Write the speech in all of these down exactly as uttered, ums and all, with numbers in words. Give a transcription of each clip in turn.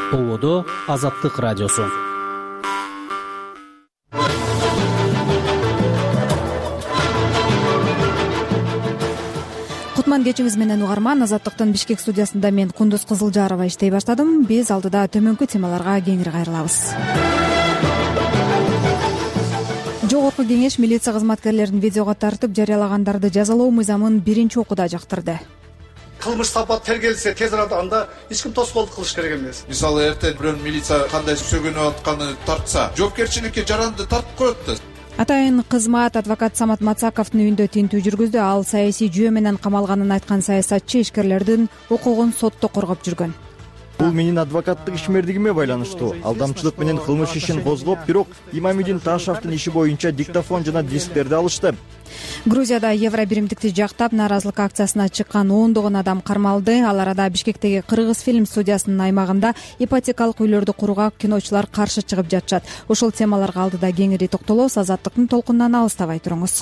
Ободо Азаттык радиосу. Кутман кечиңиз менен угарман. Азаттыктын Бишкек студиясында мен Кундуз Кызылжарова иштей баштадым. Биз алдыда төмөнкү темаларга кеңири кайрылабыз. Жогорку кеңеш милиция кызматкерлерин видеого тартып жарыялагандарды жазалоо мыйзамын биринчи окууда жактырды. Кылмыш сапат тергелсе тез арада анда эч ким тоскоолдук кылыш керек эмес. Мисалы эртең бирөөнүн милиция кандай сөгөнүп атканын тартса, жоопкерчиликке жаранды тартып коет да. Атайын кызмат адвокат Самат Мацаковдун үйүндө тинтүү жүргүздү. Ал саясий жүйө менен камалганын айткан саясатчы ишкерлердин укугун сотто коргоп жүргөн. Бул менин адвокаттык ишмердигиме байланыштуу. Алдамчылык менен кылмыш ишин козгоп, бирок Имамидин Ташевдин иши боюнча диктофон жана дисктерди алышты. Грузияда евро биримдикти жактап нааразылык акциясына чыккан ондогон адам кармалды. Ал арада Бишкектеги Кыргыз фильм студиясынын аймагында ипотекалык үйлөрдү курууга киночулар каршы чыгып жатышат. Ушул темаларга алдыда кеңири токтолобуз. Азаттыктын толкунунан алыстабай туруңуз.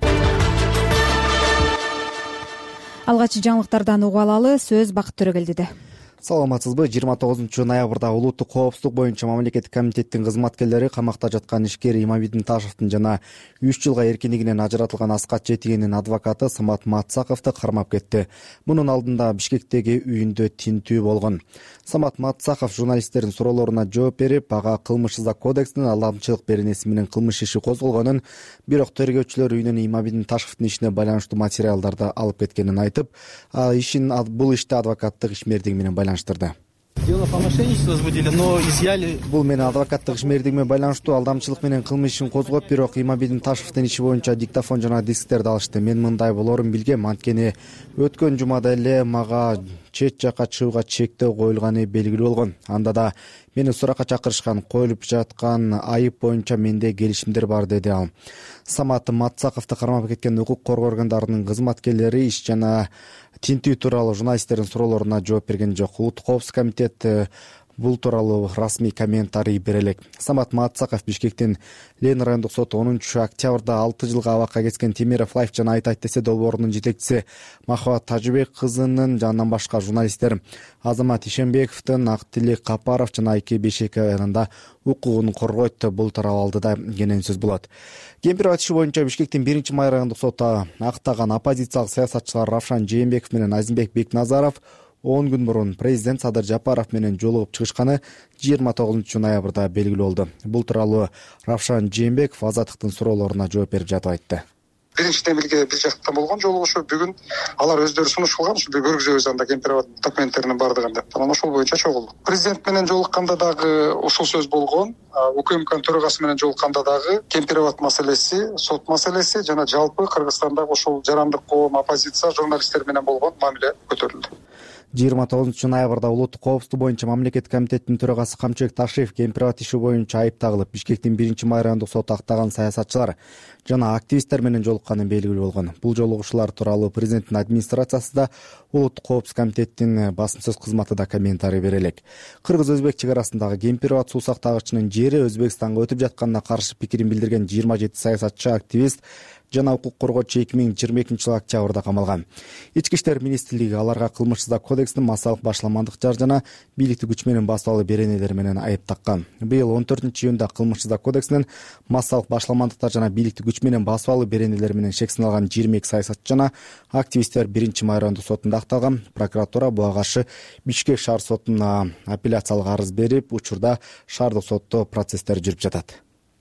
Алгачкы жаңылыктардан угуп алалы. Сөз Бакыт Төрөгелдиде. Саламатсызбы? жыйырма тогузунчу ноябрда улуттук коопсуздук боюнча мамлекеттик комитеттин кызматкерлери камакта жаткан ишкер Имамидин Ташевдин жана үч жылга эркиндигинен ажыратылган Аскат Жетигенин адвокаты Самат Мацаковду кармап кетти. Мунун алдында Бишкектеги үйүндө тинтүү болгон. Самат Мацаков журналисттердин суроолоруна жооп берип, ага кылмыш-ыза кодексинин алдамчылык беренеси менен кылмыш иши козголгонун, бирок тергөөчүлөр үйүнөн Имамидин Ташевдин ишине байланыштуу материалдарды алып кеткенин айтып, ишин бул иште адвокаттык ишмердиги менен байланыштырды. Дело по мошенничеству возбудили, но изъяли. Бул менин адвокаттык ишмердиги менен байланыштуу алдамчылык менен кылмыш ишин козгоп, бирок Имамидин Ташевдин иши боюнча диктофон жана дисктерди алышты. Мен мындай болорун билгем, анткени өткөн жумада эле мага чет жакка чыгууга чектөө коюлганы белгилүү болгон. Анда да мени суракка чакырышкан, коюлуп жаткан айып боюнча менде келишимдер бар, деди ал. Самат Мацаковду кармап кеткен укук коргоо органдарынын кызматкерлери иш жана тинтүү тууралуу журналисттердин суроолоруна жооп берген жок. Улуттук коопсуздук комитет бул тууралуу расмий комментарий бере элек. Самат Мацаков Бишкектин Ленин райондук соту онунчу октябрда алты жылга абакка кеткен Темиров Лайф жана Айт Айт десе долбоорунун жетекчиси Махабат Тажыбек кызынын жанынан башка журналисттер Азамат Ишенбековдун, Актилик Капаров жана Айке Бейшекованын да укугун коргойт. Бул тууралуу алдыда кенен сөз болот. Кемпирбат иши боюнча Бишкектин биринчи май райондук соту актаган оппозициялык саясатчылар Равшан Жээнбеков менен Азимбек Бекназаров он күн мурун президент Садыр Жапаров менен жолугуп чыгышканы жыйырма тогузунчу ноябрда белгилүү болду. Бул тууралуу Равшан Жээнбеков Азаттыктын суроолоруна жооп берип жатып айтты. Биринчиден бирге бир жактан болгон жолугушуу, бүгүн алар өздөрү сунуш кылган, ушул көргүзөбүз анда Кемпирбат документтеринин бардыгында. Анан ошол боюнча чогулдук. Президент менен жолукканда дагы ушул сөз болгон. УКМКнын төрагасы менен жолукканда дагы Кемпирбат маселеси, сот маселеси жана жалпы Кыргызстандагы ушул жарандык коом, оппозиция, журналисттер менен болгон мамиле көтөрүлдү. жыйырма тогузунчу ноябрда улуттук коопсуздук боюнча мамлекеттик комитеттин төрагасы Камчыбек Ташиев Кемпирбат иши боюнча айып тагылып, Бишкектин биринчи май райондук соту актаган саясатчылар жана активисттер менен жолукканы белгилүү болгон. Бул жолугушуулар тууралуу президенттин администрациясы да, улуттук коопсуздук комитеттин басым сөз кызматы да комментарий бере элек. Кыргыз-Өзбек чек арасындагы Кемпирбат суу сактагычынын жери Өзбекстанга өтүп жатканына каршы пикирин билдирген жыйырма жети саясатчы, активист жана укук коргоочу эки миң жыйырма экинчи жылы октябрда камалган. Ички иштер министрлиги аларга кылмыш-ыза кодексинин массалык башламандыктар жана бийликтик күч менен басып алуу беренелери менен айып таккан. Быйыл он төртүнчү июнда кылмыш-ыза кодексинин массалык башламандыктар жана бийликтик күч менен басып алуу беренелери менен шек сыналган жыйырма эки саясатчы жана активисттер биринчи май райондук сотунда акталган. Прокуратура буга каршы Бишкек шаар сотуна апелляциялык арыз берип, учурда шаардык сотто процесстер жүрүп жатат.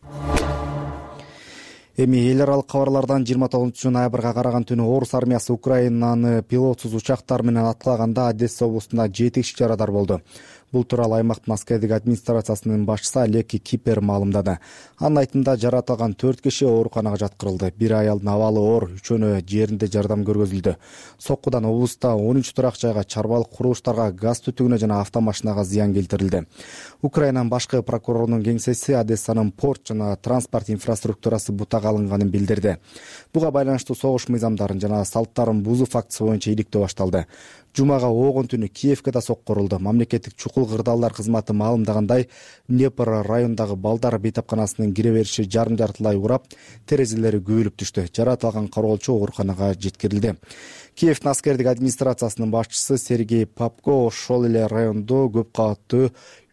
Эми эл аралык кабарлардан жыйырма тогузунчу ноябрга караган түнү Орус армиясы Украинаны пилотсуз учактар менен аткылаганда Одесса облусунда жети киши жарадар болду. Бул тууралуу аймактын аскердик администрациясынын башчысы Олег Кипер маалымдады. Анын айтымында жаратылган төрт киши ооруканага жаткырылды. Бир аялдын абалы оор, үчөөнө жеринде жардам көргөзүлдү. Соккудан облуста он үч турак жайга, чарбалык курулуштарга, газ түтүгүнө жана автомашинага зыян келтирилди. Украинанын башкы прокурорунун кеңсеси Одессанын порт жана транспорт инфраструктурасы бутага алынганын билдирди. Буга байланыштуу согуш мыйзамдарын жана салттарын бузуу фактысы боюнча иликтөө башталды. Жумага огон түнү Киевке да соккурулду. Мамлекеттик чукул кырдаалдар кызматы маалымдагандай, Днепр районундагы балдар бейтапканасынын кире бериши жарым жартылай урап, терезелери күйүлүп түштү. Жаратылган кароолчу ооруканага жеткирилди. Киевдин аскердик администрациясынын башчысы Сергей Попко ошол эле райондо көп кабаттуу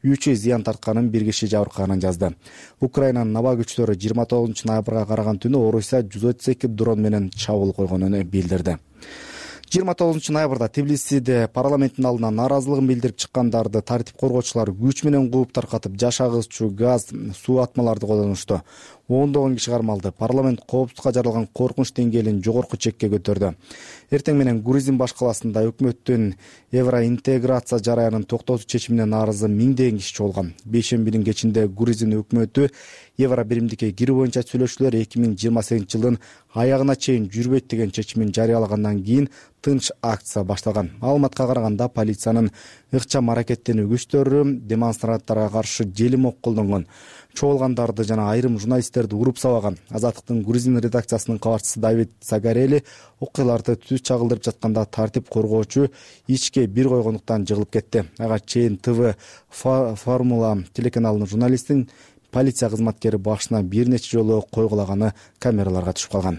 үчү зыян тартканын, бир киши жабыркаганын жазды. Украинанын аба күчтөрү жыйырма тогузунчу ноябрга караган түнү Орусия жүз отуз эки дрон менен чабуул койгонун билдирди. жыйырма тогузунчу ноябрда Тбилисиде парламенттин алдына нааразылыгын билдирип чыккандарды тартип коргоочулар күч менен кууп таркатып, жаш агызчу газ, суу атмаларды колдонушту. ондогон киши кармалды. Парламент коопсуздукка жаралган коркунуч деңгээлин жогорку чекке көтөрдү. Эртең менен Грузин баш каласында өкмөттүн евроинтеграция жараянын токтотуу чечимине нааразы миңдеген киши чогулган. Бейшембинин кечинде Грузин өкмөтү евро биримдикке кирүү боюнча сүйлөшүүлөр эки миң жыйырма сегизинчи жылдын аягына чейин жүрбөйт деген чечимин жарыялагандан кийин тынч акция башталган. Маалыматка караганда полициянын ыкчам аракеттенүү күчтөрү демонстранттарга каршы желим ок колдонгон. Чогулгандарды жана айрым журналисттерди уруп сабаган. Азаттыктын Грузин редакциясынын кабарчысы Давид Сагарели окуяларды түз чагылдырып жатканда тартип коргоочу ичке бир койгондуктан жыгылып кетти. Ага чейин ТВ Формула телеканалынын журналистин полиция кызматкери башына бир нече жолу койгулаганы камераларга түшүп калган.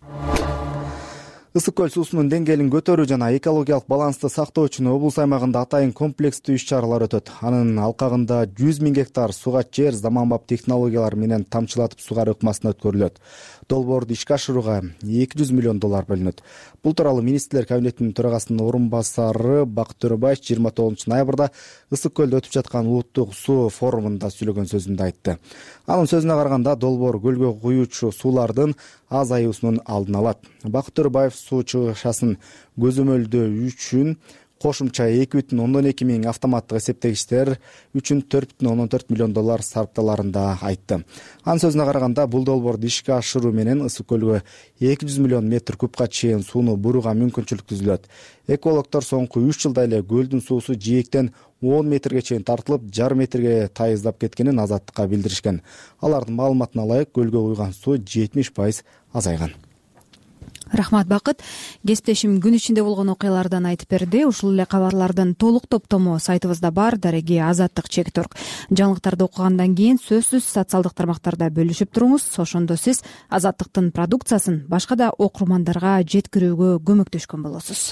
Ысык көл суусунун деңгээлин көтөрүү жана экологиялык балансты сактоо үчүн облус аймагында атайын комплекстүү иш-чаралар өтөт. Анын алкагында жүз миң гектар суга жер заманбап технологиялар менен тамчылатып сугаруу ыкмасына өткөрүлөт. Долбоорду ишке ашырууга эки жүз миллион доллар бөлүнөт. Бул тууралуу министрлер кабинетинин төрагасынын орун басары Бакыт Төрөбаев жыйырма тогузунчу ноябрда Ысык көлдө өтүп жаткан улуттук суу форумунда сүйлөгөн сөзүндө айтты. Анын сөзүнө караганда долбоор көлгө куюучу суулардын азаюусунун алдын алат. Бакыт Төрөбаев суу чыгышасын көзөмөлдөө үчүн кошумча эки бүтүн ондон эки миң автоматтык эсептегичтер үчүн төрт бүтүн ондон төрт миллион доллар сарпталарын да айтты. Анын сөзүнө караганда бул долбоорду ишке ашыруу менен Ысык көлгө эки жүз миллион метр кубка чейин сууну бурууга мүмкүнчүлүк түзүлөт. Экологдор соңку үч жылда эле көлдүн суусу жээктен он метрге чейин тартылып, жарым метрге тайыздап кеткенин Азаттыкка билдиришкен. Алардын маалыматына ылайык көлгө куйган суу жетимиш пайыз азайган. Рахмат Бакыт. Кесиптешим күн ичинде болгон окуялардан айтып берди. Ушул эле кабарлардын толук топтому сайтыбызда бар. Дареги Азаттык чек орг. Жаңылыктарды окугандан кийин сөзсүз социалдык тармактарда бөлүшүп туруңуз. Ошондо сиз Азаттыктын продукциясын башка да окурмандарга жеткирүүгө көмөктөшкөн болосуз.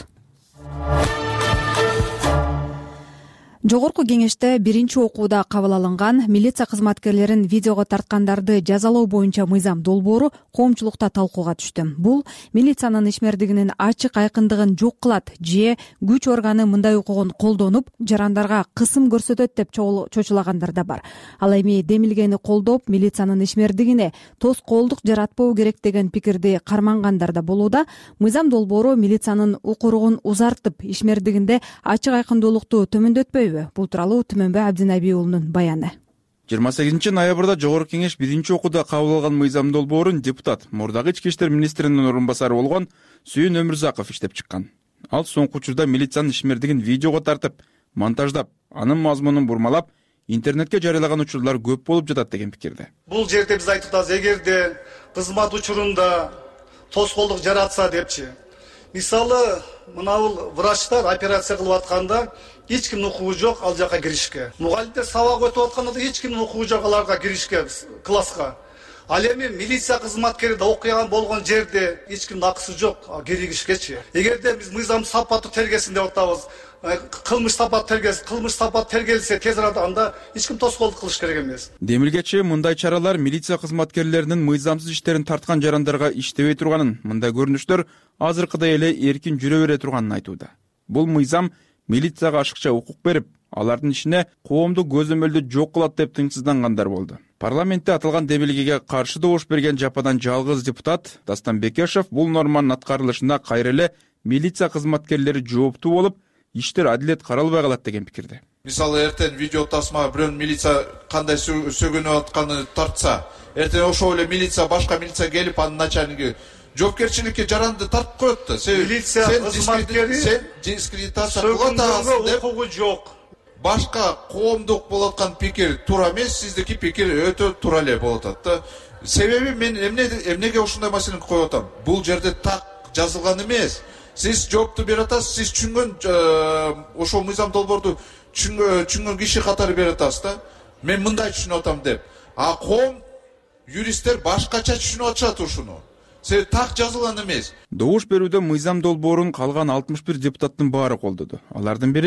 Жогорку кеңеште биринчи окууда кабыл алынган милиция кызматкерлерин видеого тарткандарды жазалоо боюнча мыйзам долбоору коомчулукта талкууга түштү. Бул милициянын ишмердигинин ачык айкындыгын жок кылат же күч органы мындай укугун колдонуп жарандарга кысым көрсөтөт деп чочулагандар да бар. Ал эми демилгени колдоп милициянын ишмердигине тоскоолдук жаратпоо керек деген пикирди кармангандар да болууда. Мыйзам долбоору милициянын укуругун узартып ишмердигинде ачык айкындуулукту төмөндөтпөйбү? Бул тууралуу Түмөнбай Абдинабий уулунун баяны. жыйырма сегизинчи ноябрда Жогорку кеңеш биринчи окууда кабыл алган мыйзам долбоорун депутат, мурдагы ички иштер министринин орун басары болгон Сүйүн Өмүрзаков иштеп чыккан. Ал соңку учурда милициянын ишмердигин видеого тартып, монтаждап, анын мазмунун бурмалап, интернетке жарыялаган учурлар көп болуп жатат деген пикирде. Бул жерде биз айтып атабыз, эгерде кызмат учурунда тоскоолдук жаратса депчи. Мисалы, мынабул врачтар операция кылып атканда эч кимдин укугу жок ал жака киришке. Мугалимдер сабак өтүп атканда да эч кимдин укугу жок аларга киришке, класска. Ал эми милиция кызматкери да окуян болгон жерде эч кимдин акысы жок киришкечи. Эгерде биз мыйзам сапаттуу тергесин деп атабыз, кылмыш сапат тергес, кылмыш сапат тергелсе тез арада анда эч ким тоскоолдук кылыш керек эмес. Демилгечи мындай чаралар милиция кызматкерлеринин мыйзамсыз иштерин тарткан жарандарга иштебей турганын, мындай көрүнүштөр азыркыдай эле эркин жүрө бере турганын айтууда. Бул мыйзам милицияга ашыкча укук берип, алардын ишине коомдук көзөмөлдү жок кылат деп тынчсыздангандар болду. Парламентте аталган демилгеге каршы добуш берген жападан жалгыз депутат Дастан Бекешев бул норманын аткарылышына кайра эле милиция кызматкерлери жооптуу болуп, иштер адилет каралбай калат деген пикирде. Мисалы, эртең видео тасма бирөө милиция кандай сөгөнүп атканын тартса, эртең ошол эле милиция башка милиция келип анын начальниги жоопкерчиликке жаранды тартып коет да. Сен милиция кызматкери сен дискредитация кылып атасың деп укугу жок. Башка коомдук болуп аткан пикир туура эмес, сиздики пикир өтө туура эле болуп атат да. Себеби мен эмне эмнеге ушундай маселени коюп атам? Бул жерде так жазылган эмес. Сиз жоопту берип атасыз, сиз түшүнгөн ошол мыйзам долбоорду түшүнгөн киши катары берип атасыз да. Мен мындай түшүнүп атам деп. А коом юристтер башкача түшүнүп атышат ушуну. Се так жазылган эмес. Добуш берүүдө мыйзам долбоорун калган алтымыш бир депутаттын баары колдоду. Алардын бири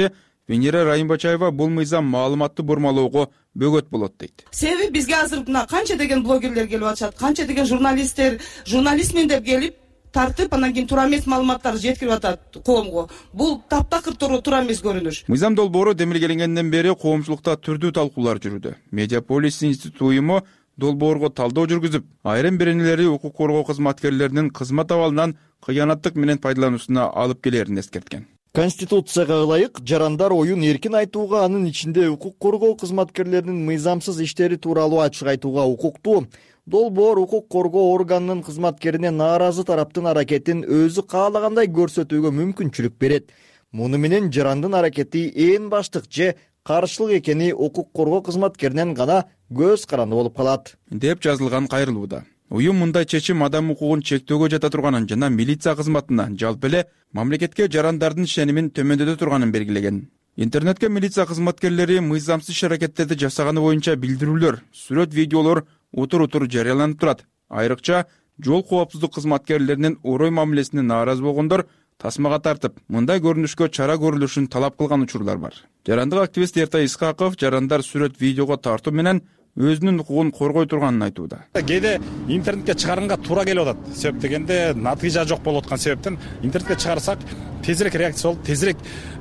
Венера Райымбачаева бул мыйзам маалыматты бурмалоого бөгөт болот дейт. Себеби бизге азыр мына канча деген блогерлер келип атышат, канча деген журналисттер, журналистмин деп келип тартып, анан кийин туура эмес маалыматтарды жеткирип атат коомго. Бул таптакыр туура эмес көрүнүш. Мыйзам долбоору демилгеленгенден бери коомчулукта түрдүү талкуулар жүрүүдө. Медиаполис институту уюму долбоорго талдоо жүргүзүп, айрым беренелери укук коргоо кызматкерлеринин кызмат абалынан кыянаттык менен пайдалануусуна алып келерин эскерткен. Конституцияга ылайык жарандар оюн эркин айтууга, анын ичинде укук коргоо кызматкерлеринин мыйзамсыз иштери тууралуу ачык айтууга укуктуу. Долбоор укук коргоо органынын кызматкерине нааразы тараптын аракетин өзү каалагандай көрсөтүүгө мүмкүнчүлүк берет. Муну менен жарандын аракети ээн баштык же каршылык экени укук коргоо кызматкеринен гана көз каранды болуп калат, деп жазылган кайрылууда. Уюм мындай чечим адам укугун чектөөгө жата турганын жана милиция кызматына, жалпы эле мамлекетке жарандардын ишенимин төмөндөтө турганын белгилеген. Интернетке милиция кызматкерлери мыйзамсыз иш-аракеттерди жасаганы боюнча билдирүүлөр, сүрөт, видеолор утур-утур жарыяланып турат. Айрыкча жол коопсуздук кызматкерлеринин орой мамилесине нааразы болгондор тасмага тартып, мындай көрүнүшкө чара көрүлүшүн талап кылган учурлар бар. Жарандык активист Эртай Исхаков жарандар сүрөт, видеого тартуу менен өзүнүн укугун коргой турганын айтууда. Кээде интернетке чыгарганга туура келип атат. Себеп дегенде натыйжа жок болуп аткан себептен интернетке чыгарсак тезирээк реакция болуп, тезирээк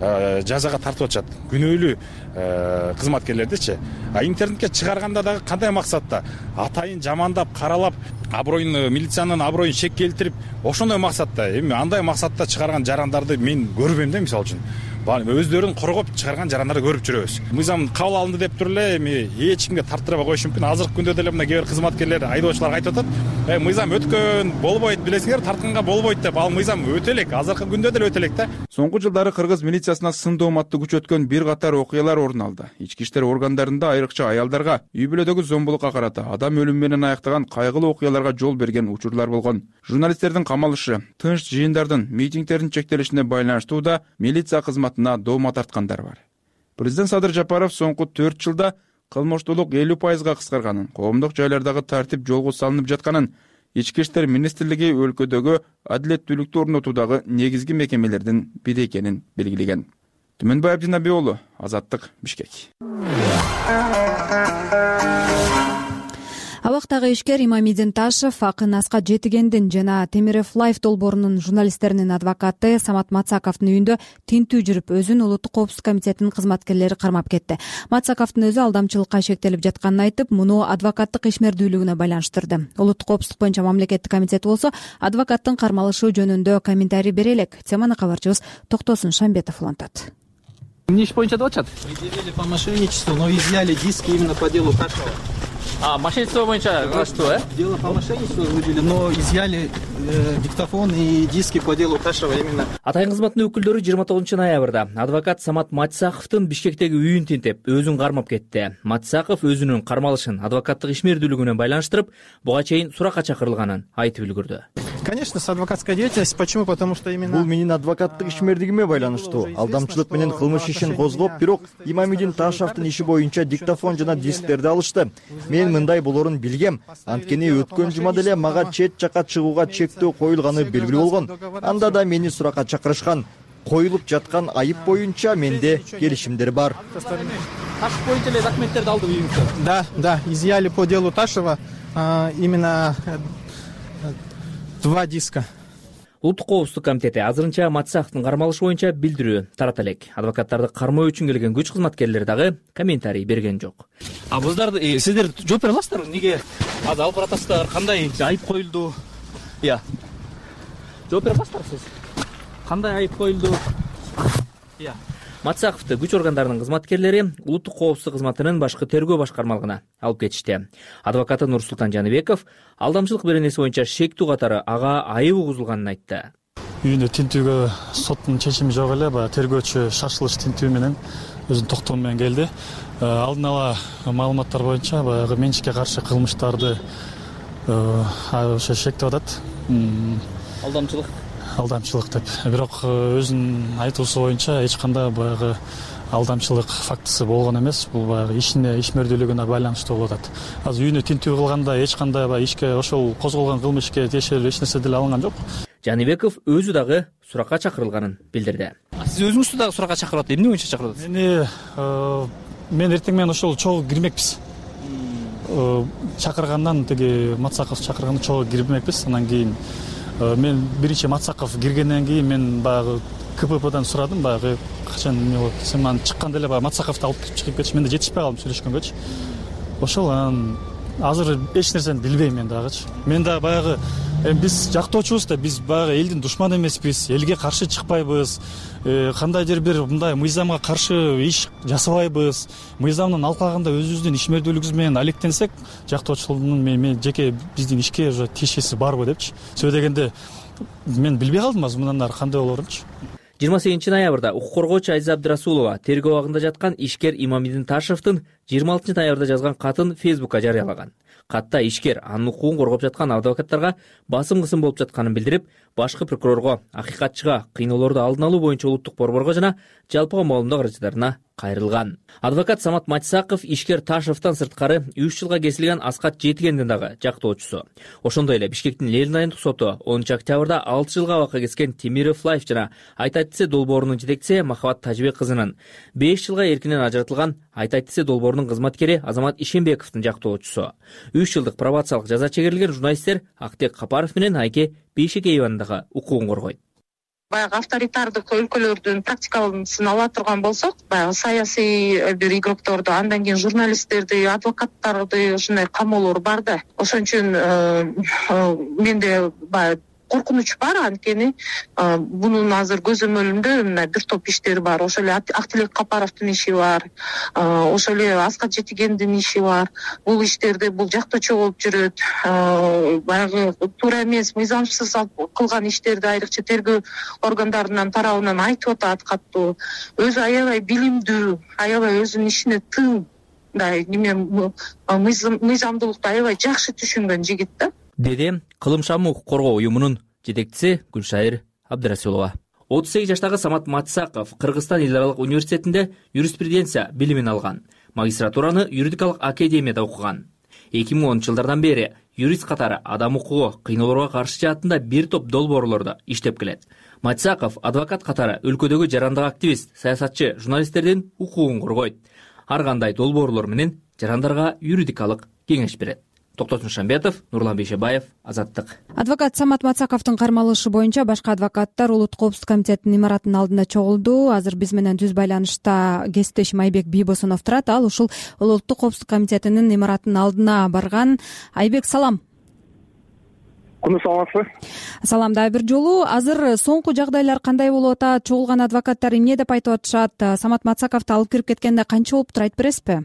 жазага тартып атышат. Күнөөлүү кызматкерлердичи. А интернетке чыгарганда дагы кандай максатта? Атайын жамандап, каралап, аброюн, милициянын аброюн шек келтирип, ошондой максатта. Эми андай максатта чыгарган жарандарды мен көрбөйм да, мисалы үчүн. Өздөрүн коргоп чыгарган жарандарды көрүп жүрөбүз. Мыйзам кабыл алынды деп туруп эле эми эч кимге тартырбай коюш мүмкүн. Азыркы күндө деле мына кээ бир кызматкерлер, айдоочулар айтып атат, "Э, мыйзам өткөн, болбойт, билесиңер, тартканга болбойт" деп. Ал мыйзам өтө элек, азыркы күндө деле өтө элек да. Соңку жылдары кыргыз милициясына сын дооматты күчөткөн бир катар окуялар орун алды. Ички иштер органдарында айрыкча аялдарга үй бүлөдөгү зомбулукка карата, адам өлүмү менен аяктаган кайгылуу окуяларга жол берген учурлар болгон. Журналисттердин камалышы, тынч жыйындардын, митингдердин чектелишине байланыштуу да милиция кызматына доомат тарткандар бар. Президент Садыр Жапаров соңку төрт жылда кылмыштуулук элүү пайызга кыскарганын, коомдук жайлардагы тартип жолго салынып жатканын, Ички иштер министрлиги өлкөдөгү адилеттүүлүктү орнотуудагы негизги мекемелердин бири экенин белгилеген. Түмөнбай Абдинабий уулу, Азаттык, Бишкек. Абактагы ишкер Имамидин Ташев, Акын Аскат Жетигендин жана Темирев Лайф долбоорунун журналисттеринин адвокаты Самат Мацаковдун үйүндө тинтүү жүрүп, өзүн Улуттук коопсуздук комитетинин кызматкерлери кармап кетти. Мацаковдун өзү алдамчылыкка шектелип жатканын айтып, муну адвокаттык ишмердүүлүгүнө байланыштырды. Улуттук коопсуздук боюнча мамлекеттик комитет болсо, адвокаттын кармалышы жөнүндө комментарий бере элек. Теманы кабарчыбыз Токтосун Шамбетов улантат. Эмне иш боюнча деп атышат? Предъявили по мошенничеству, но изъяли диски именно по делу Ташева. А, мошенничество боюнча что, э? Дело по мошенничеству возбудили, но изъяли э, диктофон и диски по делу Ташева именно. Атайын кызматтын өкүлдөрү жыйырма тогузунчу ноябрда адвокат Самат Мацаковдун Бишкектеги үйүн тинтеп, өзүн кармап кетти. Мацаков өзүнүн кармалышын адвокаттык ишмердүүлүгүнө байланыштырып, буга чейин суракка чакырылганын айтып үлгүрдү. Конечно, с адвокатской деятельностью. Почему? Потому что именно... Бул менин адвокаттык ишмердигиме байланыштуу. Алдамчылык менен кылмыш ишин козгоп, бирок Имамидин Ташевдин иши боюнча диктофон жана дисктерди алышты. Мен мындай болорун билгем. Анткени өткөн жумада эле мага чет жака чыгууга чектөө коюлганы белгилүү болгон. Анда да мени суракка чакырышкан. Коюлуп жаткан айып боюнча менде келишимдер бар. Ташев боюнча эле документтерди алды үйүңүзгө? Да, да, изъяли по делу Ташева а, именно два диска. Улуттук коопсуздук комитети азырынча Мацаковдун кармалышы боюнча билдирүү тарата элек. Адвокаттарды кармоо үчүн келген күч кызматкерлери дагы комментарий берген жок. А буздар сиздер жооп бере аласыздар? Неге азыр алып баратасыздар? Кандай айып коюлду? Ыя. Жооп бере аласыздар сиз? Кандай айып коюлду? Ыя. Мацаковду күч органдарынын кызматкерлери улуттук коопсуздук кызматынын башкы тергөө башкармалыгына алып кетишти. Адвокаты Нурсултан Жаныбеков алдамчылык беренеси боюнча шектүү катары ага айып угузулганын айтты. Үйүндө тинтүүгө соттун чечими жок эле, баягы тергөөчү шашылыш тинтүү менен өзүнүн токтому менен келди. Алдын ала маалыматтар боюнча баягы менчикке каршы кылмыштарды ошо шектеп атат. Алдамчылык алдамчылык деп. Бирок өзүнүн айтуусу боюнча эч кандай баягы алдамчылык фактысы болгон эмес. Бул баягы ишине, ишмердүүлүгүнө байланыштуу болуп атат. Азыр үйүнө тинтүү кылганда эч кандай баягы ишке, ошол козголгон кылмышка тиешелүү эч нерсе деле алынган жок. Жаныбеков өзү дагы суракка чакырылганын билдирди. сиз өзүңүздү дагы суракка чакырып атат, эмне боюнча чакырып атасыз? мени мен эртең менен ошол чогуу кирмекпиз. Чакыргандан тиги Матсаков чакырганда чогуу кирмекпиз. Анан кийин мен биринчи Матсаков киргенден кийин мен баягы КППдан сурадым, баягы качан эмне болот десем, анан чыкканда эле баягы Матсаковду алып кетип чыгып кетиш. Мен да жетишпей калдым сүйлөшкөнгөчү. Ошол анан азыр эч нерсени билбейм мен дагычы. Мен да баягы биз жактоочубуз да, биз баягы элдин душманы эмеспиз, элге каршы чыкпайбыз, кандайдыр бир мындай мыйзамга каршы иш жасабайбыз. Мыйзамдын алкагында өзүбүздүн ишмердүүлүгүбүз менен алектенсек, жактоочулуктун мен жеке биздин ишке уже тиешеси барбы депчи. Сөзсүз дегенде мен билбей калдым азыр мындан ары кандай болорунчу. жыйырма сегизинчи ноябрда укук коргоочу Азиза Абдырасулова тергөө абагында жаткан ишкер Имамидин Ташевдин жыйырма алтынчы ноябрда жазган катын Фейсбукка жарыялаган. Катта ишкер анын укугун коргоп жаткан адвокаттарга басым кысым болуп жатканын билдирип, башкы прокурорго, акыйкатчыга кыйноолорду алдын алуу боюнча улуттук борборго жана жалпыга маалымдоо каражаттарына кайрылган. Адвокат Самат Матсаков ишкер Ташевден сырткары үч жылга кесилген Аскат Жетигендин дагы жактоочусу. Ошондой эле Бишкектин Ленин айылдык соту онунчу октябрда алты жылга абакка кескен Темиров Лайф жана Айтайтисе долбоорунун жетекчиси Махабат Тажибек кызынын беш жылга эркинен ажыратылган Айтайтисе долбоорунун кызматкери Азамат Ишембековдун жактоочусу. үч жылдык пробациялык жаза чегерилген журналисттер Актек Капаров менен Айке Бейшекееванын дагы укугун коргойт. Баягы авторитардык өлкөлөрдүн практикасын ала турган болсок, баягы саясий бир игрокторду, андан кийин журналисттерди, адвокаттарды ушундай камоолор бар да. Ошон үчүн менде баягы коркунуч бар, анткени бунун азыр көзөмөлүндө мына бир топ иштер бар. Ошол эле Актилек Капаровдун иши бар, ошол эле Аскат Жетигендин иши бар. Бул иштерде бул жактоочу болуп жүрөт. Баягы туура эмес, мыйзамсыз кылган иштерди айрыкча тергөө органдарынын тарабынан айтып атат каттуу. Өзү аябай билимдүү, аябай өзүнүн ишине тың, мындай неме мыйзамдуулукту аябай жакшы түшүнгөн жигит да. Деди Кылым шамы укук коргоо уюмунун жетекчиси Гүлшайыр Абдырасулова. отуз сегиз жаштагы Самат Матсаков Кыргызстан эл аралык университетинде юриспруденция билимин алган. Магистратураны юридикалык академияда окуган. эки миң онунчу жылдардан бери юрист катары адам укугу, кыйноолорго каршы жаатында бир топ долбоорлордо иштеп келет. Матсаков адвокат катары өлкөдөгү жарандык активист, саясатчы, журналисттердин укугун коргойт. Ар кандай долбоорлор менен жарандарга юридикалык кеңеш берет. Токтосун Шамбетов, Нурлан Бейшебаев, Азаттык. Адвокат Самат Матсаковдун кармалышы боюнча башка адвокаттар Улуттук коопсуздук комитетинин имаратынын алдында чогулду. Азыр биз менен түз байланышта кесиптешим Айбек Бийбосунов турат. Ал ушул Улуттук коопсуздук комитетинин имаратынын алдына барган. Айбек, салам. Куну саламатсызбы? Салам. Дагы бир жолу азыр соңку жагдайлар кандай болуп атат? Чогулган адвокаттар эмне деп айтып атышат? Самат Матсаковду алып кирип кеткенде канча болуптур, айтып бересизби?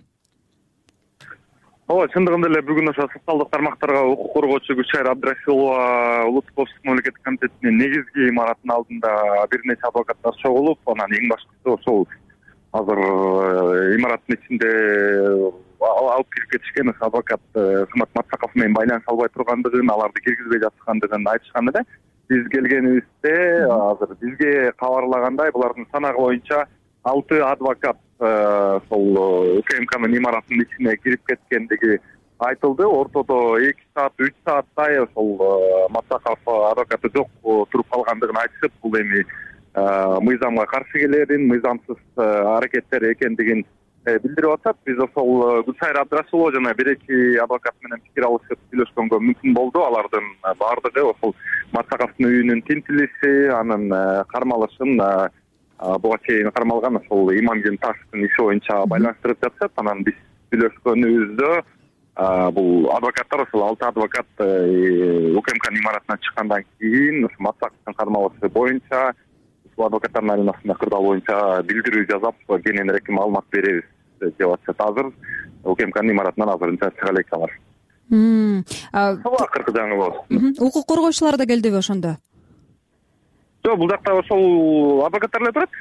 Ооба, чындыгында эле бүгүн ошо социалдык тармактарга укук коргоочу Гүлшайыр Абдырасулова Улуттук коопсуздук мамлекеттик комитетинин негизги имаратынын алдында бир нече адвокаттар чогулуп, анан эң башкысы ошол азыр имараттын ичинде алып кирип кетишкен адвокат Самат Матсаков менен байланыша албай тургандыгын, аларды киргизбей жатышкандыгын айтышкан эле. Биз келгенибизде азыр бизге кабарлагандай булардын санагы боюнча алты адвокат ошол УКМКнын имаратынын ичине кирип кеткендиги айтылды. Ортодо эки саат, үч сааттай ошол Матсаков адвокаты жок туруп калгандыгын айтышып, бул эми мыйзамга каршы келерин, мыйзамсыз аракеттер экендигин билдирип атат. Биз ошол Гүлшайыр Абдырасулова жана бир эки адвокат менен пикир алышып сүйлөшкөнгө мүмкүн болду. Алардын баардыгы ошол Матсаковдун үйүнүн тинтилиши, анын кармалышын буга чейин кармалган ошол Имамидин Ташевдин иши боюнча байланыштырып жатышат. Анан биз сүйлөшкөнүбүздө бул адвокаттар, ошол алты адвокат УКМКнын имаратынан чыккандан кийин ошо Матсаковдун кармалышы боюнча ушул адвокаттардын айланасында кырдаал боюнча билдирүү жасап, кененирээк маалымат беребиз деп атышат. Азыр УКМКнын имаратынан азырынча чыга элек алар. Акыркы жаңы болот. Укук коргоочулар да келдиби ошондо? Жок, бул жакта ошол адвокаттар эле турат.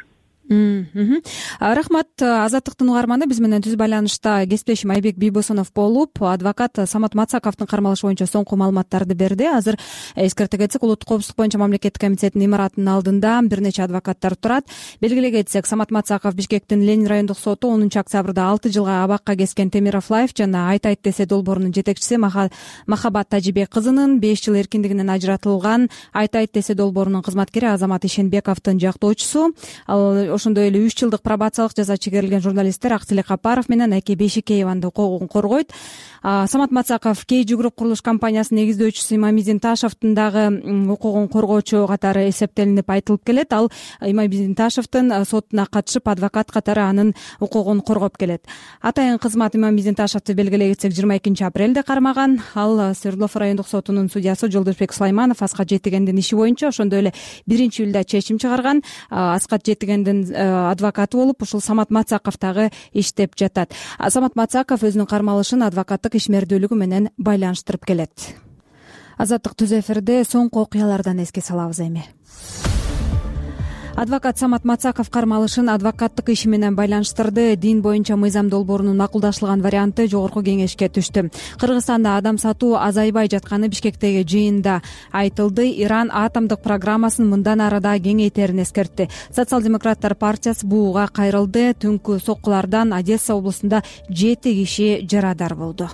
Рахмат. Азаттыктын угарманы биз менен түз байланышта кесиптешим Айбек Бийбосунов болуп, адвокат Самат Мацаковдун кармалышы боюнча соңку маалыматтарды берди. Азыр эскерте кетсек, улуттук коопсуздук боюнча мамлекеттик комитеттин имаратынын алдында бир нече адвокаттар турат. Белгилей кетсек, Самат Мацаков Бишкектин Ленин райондук соту онунчу октябрда алты жылга абакка кескен Темиров Лайф жана Айтайт десе долбоорунун жетекчиси Махабат Тажибек кызынын беш жыл эркиндигинен ажыратылган Айтайт десе долбоорунун кызматкери Азамат Ишенбековдун жактоочусу. Ал ошондой эле үч жылдык пробациялык жаза чегерилген журналисттер Актилек Капаров менен Айке Бейшикееванын укугун коргойт. Самат Мацаков кей жүгүрүк курулуш компаниясынын негиздөөчүсү Имамидин Ташевдин дагы укугун коргоочу катары эсептелинип айтылып келет. Ал Имамидин Ташевдин сотуна катышып, адвокат катары анын укугун коргоп келет. Атайын кызмат Имамидин Ташевди белгилей кетсек, жыйырма экинчи апрелде кармаган. Ал Свердлов райондук сотунун судьясы Жолдошбек Сулайманов Аскат Жетигендин иши боюнча ошондой эле биринчи июлда чечим чыгарган. Аскат Жетигендин адвокаты болуп, ушул Самат Мацаков дагы иштеп жатат. Самат Мацаков өзүнүн кармалышын адвокаттык ишмердүүлүгү менен байланыштырып келет. Азаттык түз эфирде соңку окуялардан эске салабыз эми. Адвокат Самат Мацаков кармалышын адвокаттык иши менен байланыштырды. Дин боюнча мыйзам долбоорунун макулдашылган варианты жогорку кеңешке түштү. Кыргызстанда адам сатуу азайбай жатканы Бишкектеги жыйында айтылды. Иран атомдук программасын мындан ары да кеңейтерин эскертти. Социал-демократтар партиясы бууга кайрылды. Түнкү соккулардан Одесса облусунда жети киши жарадар болду.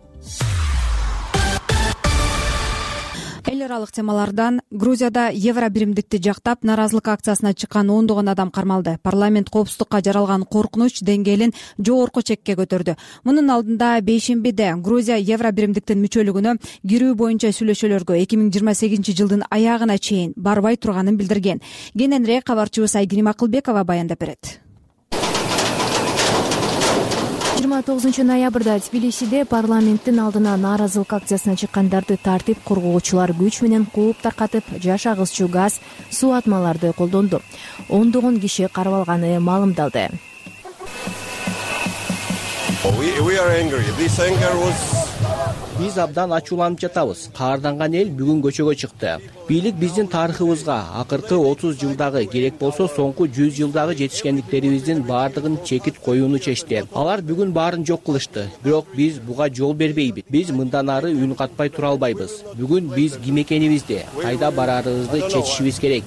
Эл аралык темалардан Грузияда евро биримдикти жактап наразылык акциясына чыккан ондогон адам кармалды. Парламент коопсуздукка жаралган коркунуч деңгээлин жогорку чекке көтөрдү. Мунун алдында бейшембиде Грузия евро биримдиктин мүчөлүгүнө кирүү боюнча сүйлөшүүлөргө эки миң жыйырма сегизинчи жылдын аягына чейин барбай турганын билдирген. Кененирээк кабарчыбыз Айгерим Акылбекова баяндап берет. жыйырма тогузунчу ноябрда Тбилисиде парламенттин алдына нааразылык акциясына чыккандарды тартип коргоочулар күч менен кууп таркатып, жашагыччу газ, суу атмаларды колдонду. Ондогон киши каралганы маалымдалды. Биз абдан ачууланып жатабыз. Каарданган эл бүгүн көчөгө чыкты. Бийлик биздин тарыхыбызга акыркы отуз жылдагы, керек болсо соңку жүз жылдагы жетишкендиктерибиздин баардыгын чекит коюуну чечти. Алар бүгүн баарын жок кылышты. Бирок биз буга жол бербейбиз. Биз мындан ары үн катпай тура албайбыз. Бүгүн биз ким экенибизди, кайда барарыбызды чечишибиз керек.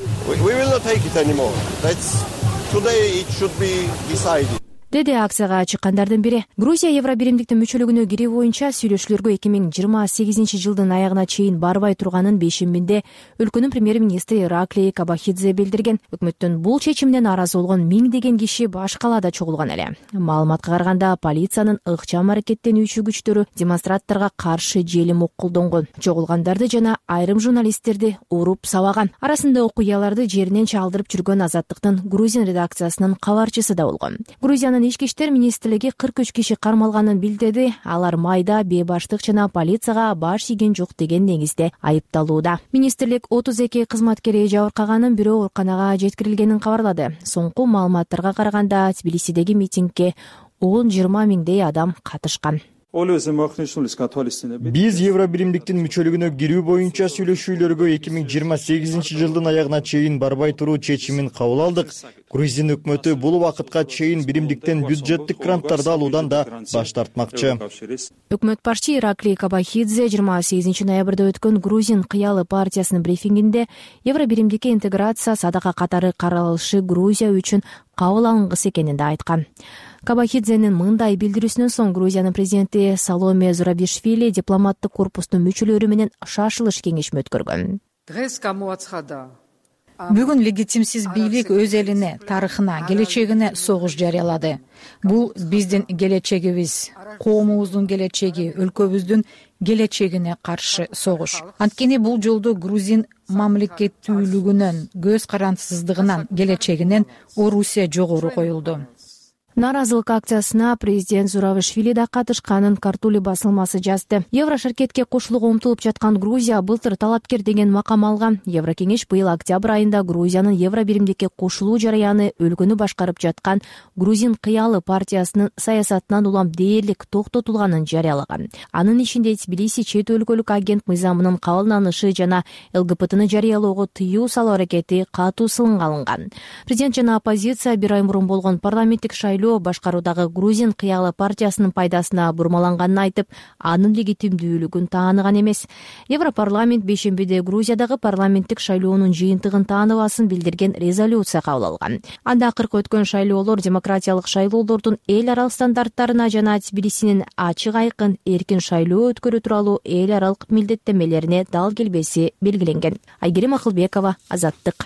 деди акцияга чыккандардын бири. Грузия евро биримдиктин мүчөлүгүнө кирүү боюнча сүйлөшүүлөргө эки миң жыйырма сегизинчи жылдын аягына чейин барбай турганын бейшембинде өлкөнүн премьер-министри Ираклий Кабахидзе билдирген. Өкмөттүн бул чечимине нааразы болгон миңдеген киши баш калаада чогулган эле. Маалыматка караганда, полициянын ыкчам аракеттенүүчү күчтөрү демонстранттарга каршы желим оқ колдонгон. Чогулгандарды жана айрым журналисттерди уруп сабаган. Арасында окуяларды жеринен чалдырып жүргөн Азаттыктын Грузин редакциясынын кабарчысы да болгон. Грузиянын ички иштер министрлиги кырк үч киши кармалганын билдирди. Алар майда, бейбаштык жана полицияга баш ийген жок деген негизде айыпталууда. Министрлик отуз эки кызматкери жабыркаганын, бирөө ооруканага жеткирилгенин кабарлады. Соңку маалыматтарга караганда, Тбилисидеги митингге он жыйырма миңдей адам катышкан. Биз евро биримдиктин мүчөлүгүнө кирүү боюнча сүйлөшүүлөргө эки миң жыйырма сегизинчи жылдын аягына чейин барбай туруу чечимин кабыл алдык. Грузин өкмөтү бул убакытка чейин биримдиктен бюджеттик гранттарды алуудан да баш тартмакчы. Өкмөт башчы Ираклий Кабахидзе жыйырма сегизинчи ноябрда өткөн Грузин кыялы партиясынын брифингинде евро биримдикке интеграция садака катары каралышы Грузия үчүн кабыл алынгысы экенин да айткан. Кабахидзенин мындай билдирүүсүнөн соң Грузиянын президенти Саломе Зурабишвили дипломаттык корпустун мүчөлөрү менен шашылыш кеңешме өткөргөн. Бүгүн легитимсиз бийлик өз элине, тарыхына, келечегине согуш жарыялады. Бул биздин келечегибиз, коомубуздун келечеги, өлкөбүздүн келечегине каршы согуш. Анткени бул жолдо грузин мамлекеттүүлүгүнөн, көз карансыздыгынан, келечегинен Орусия жогору коюлду. Нааразылык акциясына президент Зурабишвили да катышканын Картули басылмасы жазды. Еврошеркетке кошулууга умтулуп жаткан Грузия былтыр талапкер деген макам алган. Еврокеңеш быйыл октябрь айында Грузиянын евро биримдикке кошулуу жараяны өлкөнү башкарып жаткан Грузин кыялы партиясынын саясатынан улам дээрлик токтотулганын жарыялаган. Анын ичинде Тбилиси чет өлкөлүк агент мыйзамынын кабылданышы жана ЛГБТны жарыялоого тыюу салуу аракети катуу сынга алынган. Президент жана оппозиция бир ай мурун болгон парламенттик шайлоо башкаруудагы Грузин кыялы партиясынын пайдасына бурмаланганын айтып, анын легитимдүүлүгүн тааныган эмес. Европарламент бейшембиде Грузиядагы парламенттик шайлоонун жыйынтыгын тааныбасын билдирген резолюция кабыл алган. Анда акыркы өткөн шайлоолор демократиялык шайлоолордун эл аралык стандарттарына жана Тбилисинин ачык айкын эркин шайлоо өткөрүү тууралуу эл аралык милдеттенмелерине дал келбеси белгиленген. Айгерим Акылбекова, Азаттык.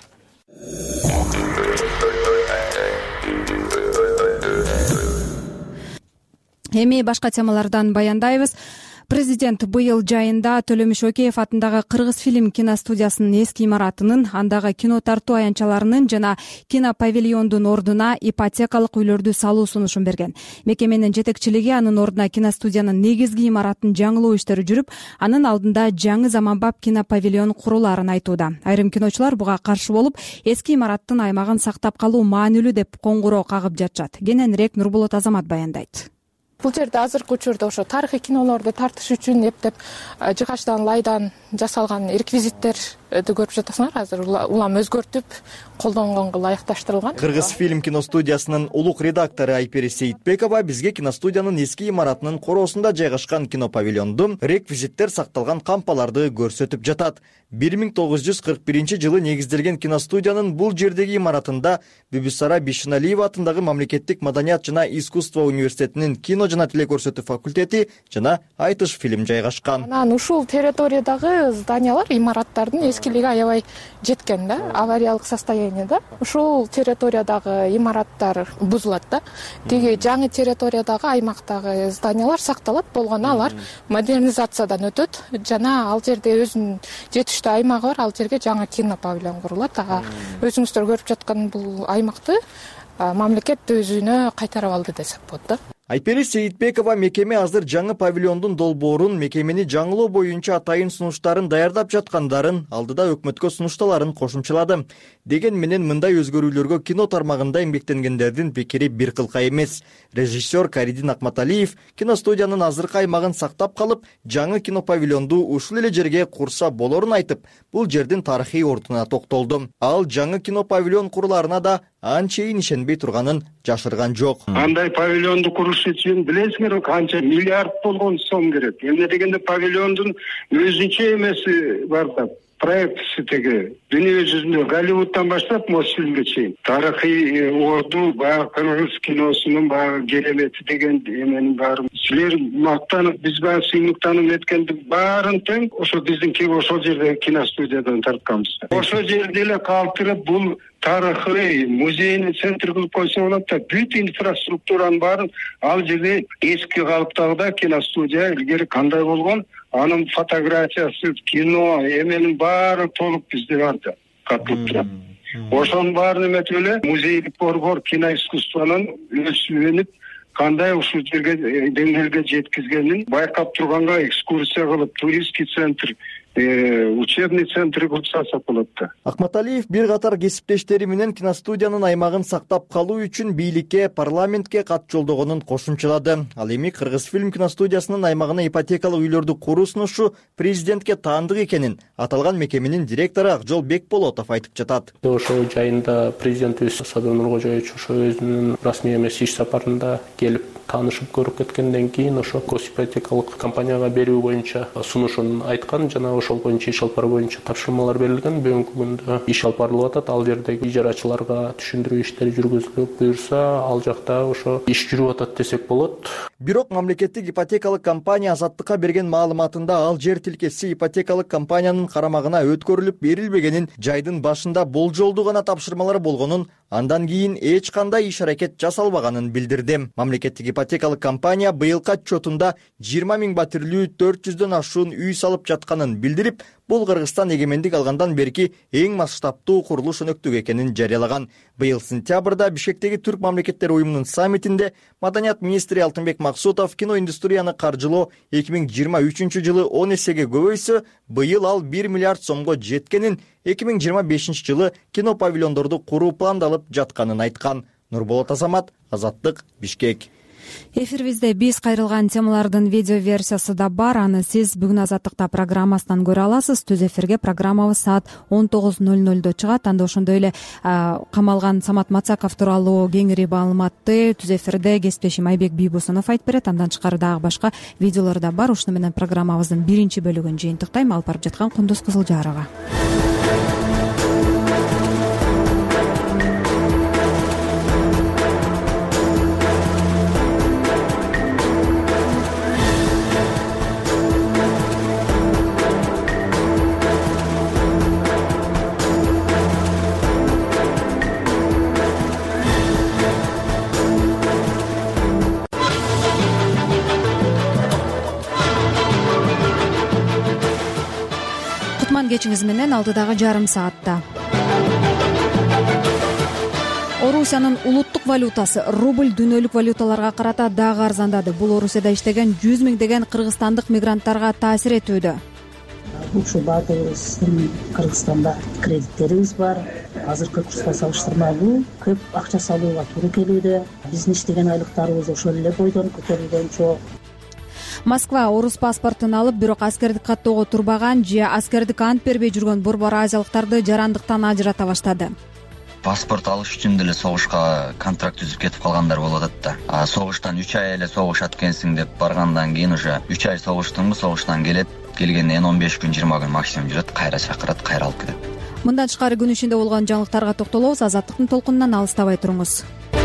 Эми башка темалардан баяндайбыз. Президент быйыл жайында Төлөмүш Океев атындагы Кыргыз фильм киностудиясынын эски имаратынын, андагы кино тартуу аянтчаларынын жана кинопавильондун ордуна ипотекалык үйлөрдү салуу сунушун берген. Мекеменин жетекчилиги анын ордуна киностудиянын негизги имаратын жаңылоо иштери жүрүп, анын алдында жаңы заманбап кинопавильон курулаарын айтууда. Айрым киночулар буга каршы болуп, эски имараттын аймагын сактап калуу маанилүү деп коңгуроо кагып жатышат. Кененирээк Нурболот Азамат баяндайт. Бул жерде азыркы учурда ошо тарыхый кинолорду тартыш үчүн эптеп жыгачтан, лайдан жасалган реквизиттерди көрүп жатасыңар. Азыр улам өзгөртүп, колдонгонго ылайыкташтырылган. Кыргыз фильм киностудиясынын улук редактору Айпери Сейитбекова бизге киностудиянын эски имаратынын короосунда жайгашкан кинопавильондун реквизиттер сакталган кампаларды көрсөтүп жатат. бир миң тогуз жүз кырк биринчи жылы негизделген киностудиянын бул жердеги имаратында Бүбүсара Бишеналиева атындагы Мамлекеттик маданият жана искусство университетинин кино жана телекөрсөтүү факультети жана айтыш фильм жайгашкан. Анан ушул территориядагы зданиялар, имараттардын эскилиги аябай жеткен да, авариялык состояниеда. Ушул территориядагы имараттар бузулат да. Тиги жаңы территориядагы аймактагы зданиялар сакталат, болгону алар модернизациядан өтөт жана ал жерде өзүнүн жетиштүү аймагы бар, ал жерге жаңы кинопавильон курулат. Ага өзүңүздөр көрүп жаткан бул аймакты мамлекет өзүнө кайтарып алды десек болот да. Айпери Сейитбекова мекеме азыр жаңы павильондун долбоорун, мекемени жаңылоо боюнча атайын сунуштарын даярдап жаткандарын, алдыда өкмөткө сунушталарын кошумчалады. Деген менен мындай өзгөрүүлөргө кино тармагында эмгектенгендердин пикири бир кылка эмес. Режиссер Каридин Акматалиев киностудиянын азыркы аймагын сактап калып, жаңы кинопавильонду ушул эле жерге курса болорун айтып, бул жердин тарыхый ордуна токтолду. Ал жаңы кинопавильон куруларына да анчейин ишенбей турганын жашырган жок. Андай павильонду куруш үчүн билесиңер канча миллиард болгон сом керек. Эмне дегенде павильондун өзүнчө эмеси бар да. Проектisi теги дүйнө жүзүндө Голливудтан баштап Мосфильмге чейин тарыхый орду, баягы кыргыз киносунун баягы керемети деген эменин баары силер мактанып, биз баягы сыймыктанып эткендин баарын тең ошо биздин ошол жерде киностудиядан тартканбыз. Ошол жерде эле калтырып бул тарыхый музейный центр кылып койсо болот да, бүт инфраструктуранын баарын ал жерде эски калыптагыда киностудия илгери кандай болгон, анын фотографиясы, кино, эменин баары толук бизде бар да, катылып турат. Ошонун баарын эметип эле музейдик борбор киноискусствонун өсүп, кандай ушул жерге деңгээлге жеткизгенин байкап турганга экскурсия кылып, туристский центр, учебный центр кылып салсак болот да. Акматалиев бир катар кесиптештери менен киностудиянын аймагын сактап калуу үчүн бийликке, парламентке кат жолдогонун кошумчалады. Ал эми Кыргыз фильм киностудиясынын аймагына ипотекалык үйлөрдү куруу сунушу президентке таандык экенин аталган мекеменин директору Акжол Бекболотов айтып жатат. Ошол жайында президент Садыр Нуркожоевич ошо өзүнүн расмий эмес иш сапарында келип таанышып көрүп кеткенден кийин ошо ипотекалык компанияга берүү боюнча сунушун айткан жана ошол боюнча иш алып баруу боюнча тапшырмалар берилген. Бүгүнкү күндө иш алып барылып атат. Ал жердеги ижарачыларга түшүндүрүү иштери жүргүзүлүп, буюрса ал жакта ошо иш жүрүп атат десек болот. Бирок мамлекеттик ипотекалык компания Азаттыкка берген маалыматында ал жер тилкеси ипотекалык компаниянын карамагына өткөрүлүп берилбегенин, жайдын башында болжолдуу гана тапшырмалар болгонун, андан кийин эч кандай иш аракет жасалбаганын билдирди. Мамлекеттик ипотекалык компания быйылкы отчетунда жыйырма миң батирлүү төрт жүздөн ашуун үй салып жатканын билдирип, Бул Кыргызстан эгемендик алгандан берки эң масштабтуу курулуш өнөктүк экенин жарыялаган. Быйыл сентябрда Бишкектеги Түрк мамлекеттери уюмунун саммитинде маданият министри Алтынбек Максутов киноиндустрияны каржылоо эки миң жыйырма үчүнчү жылы он эсеге көбөйсө, быйыл ал бир миллиард сомго жеткенин, эки миң жыйырма бешинчи жылы кино павильондорду куруу пландалып жатканын айткан. Нурболот Азамат, Азаттык, Бишкек. Эфирибизде биз кайрылган темалардын видео версиясы да бар. Аны сиз бүгүн Азаттыкта программасынан көрө аласыз. Түз эфирге программабыз саат он тогуз ноль нольдо чыгат. Анда ошондой эле камалган Самат Мацаков тууралуу кеңири маалыматты түз эфирде кесиптешим Айбек Бийбосунов айтып берет. Андан тышкары дагы башка видеолор да бар. Ушуну менен программабыздын биринчи бөлүгүн жыйынтыктайм. Алып барып жаткан Кундуз Кызылжарова. Кечиңиз менен алдыдагы жарым саатта. Орусиянын улуттук валютасы рубль дүйнөлүк валюталарга карата дагы арзандады. Бул Орусияда иштеген жүз миңдеген кыргызстандык мигранттарга таасир этүүдө. Ушул баатыбыздын Кыргызстанда кредиттерибиз бар. Азыркы курска салыштырмалуу көп акча салууга туура келүүдө. Биздин иштеген айлыктарыбыз ошол эле бойдон көтөрүлгөн жок. Москва орус паспортун алып, бирок аскердик каттоого турбаган же аскердик ант бербей жүргөн борбор азиялыктарды жарандыктан ажырата баштады. Паспорт алыш үчүн деле согушка контракт түзүп кетип калгандар болуп атат да. А согуштан үч ай эле согушат экенсиң деп баргандан кийин уже үч ай согуштуңбу, согуштан келет, келгенден он беш күн, жыйырма күн максимум жүрөт, кайра чакырат, кайра алып кетет. Мындан тышкары күн ичинде болгон жаңылыктарга токтолобуз. Азаттыктын толкунунан алыстабай туруңуз.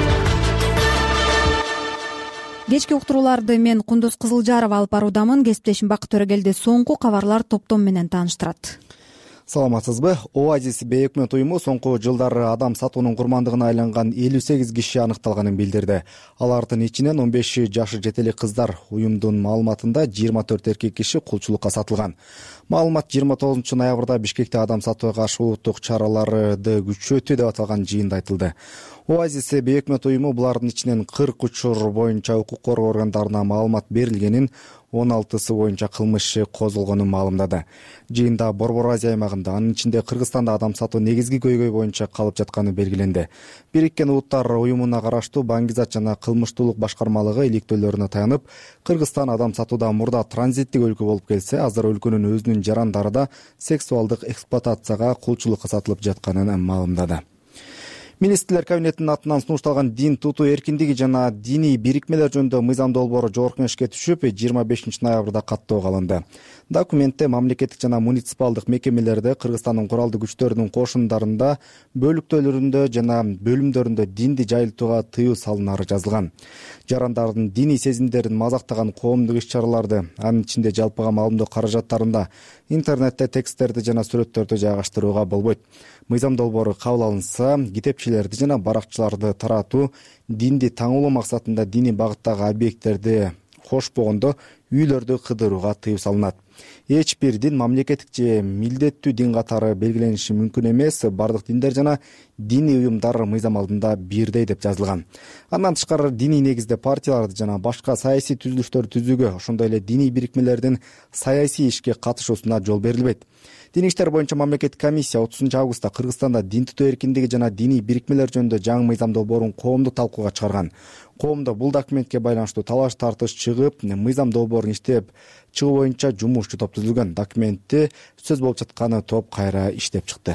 Кечки уктурууларды мен Кундуз Кызылжарова алып баруудамын. Кесиптешим Бакыт Төрөгелди соңку кабарлар топтом менен тааныштырат. Саламатсызбы? Оазис бей өкмөт уюму соңку жылдары адам сатуунун курмандыгына айланган элүү сегиз киши аныкталганын билдирди. Алардын ичинен он беш жашы жетелик кыздар. Уюмдун маалыматында жыйырма төрт эркек киши кулчулукка сатылган. Маалымат жыйырма тогузунчу ноябрда Бишкекте адам сатууга каршы улуттук чараларды күчөтүү деп аталган жыйында айтылды. Оазис бей өкмөт уюму булардын ичинен кырк учур боюнча укук коргоо органдарына маалымат берилгенин, он алтысы боюнча кылмыш козголгонун маалымдады. Жыйында Борбор Азия аймагында, анын ичинде Кыргызстанда адам сатуу негизги көйгөй боюнча калып жатканы белгиленди. Бириккен Улуттар уюмуна караштуу Баңгизат жана кылмыштуулук башкармалыгы иликтөөлөрүнө таянып, Кыргызстан адам сатууда мурда транзиттик өлкө болуп келсе, азыр өлкөнүн өзүнүн жарандары да сексуалдык эксплуатацияга, кулчулукка сатылып жатканын маалымдады. Министрлер кабинетинин атынан сунушталган дин тутуу эркиндиги жана диний бирикмелер жөнүндө мыйзам долбоору жогорку кеңешке түшүп, жыйырма бешинчи ноябрда каттоого алынды. Документте мамлекеттик жана муниципалдык мекемелерде Кыргызстандын куралдуу күчтөрүнүн кошундарында, бөлүктөлөрүндө жана бөлүмдөрүндө динди жайылтууга тыюу салынары жазылган. Жарандардын диний сезимдерин мазактаган коомдук иш-чараларды, анын ичинде жалпыга маалымдоо каражаттарында, интернетте тексттерди жана сүрөттөрдү жайгаштырууга болбойт. Мыйзам долбоору кабыл алынса, китепчилерди жана баракчыларды таратуу, динди таңуулоо максатында диний багыттагы объекттерди кошпогондо үйлөрдү кыдырууга тыюу салынат. Эч бир дин мамлекеттик же милдеттүү дин катары белгилениши мүмкүн эмес. Бардык диндер жана диний уюмдар мыйзам алдында бирдей деп жазылган. Андан тышкары диний негизде партияларды жана башка саясий түзүлүштөрдү түзүүгө, ошондой эле диний бирикмелердин саясий ишке катышуусуна жол берилбейт. Диний иштер боюнча мамлекеттик комиссия отузунчу августта Кыргызстанда дин тутуу эркиндиги жана диний бирикмелер жөнүндө жаңы мыйзам долбоорун коомдук талкууга чыгарган. Коомдо бул документке байланыштуу талаш тартыш чыгып, мыйзам долбоорун иштеп чыгуу боюнча жумушчу топ түзүлгөн. Документти сөз болуп жатканы топ кайра иштеп чыкты.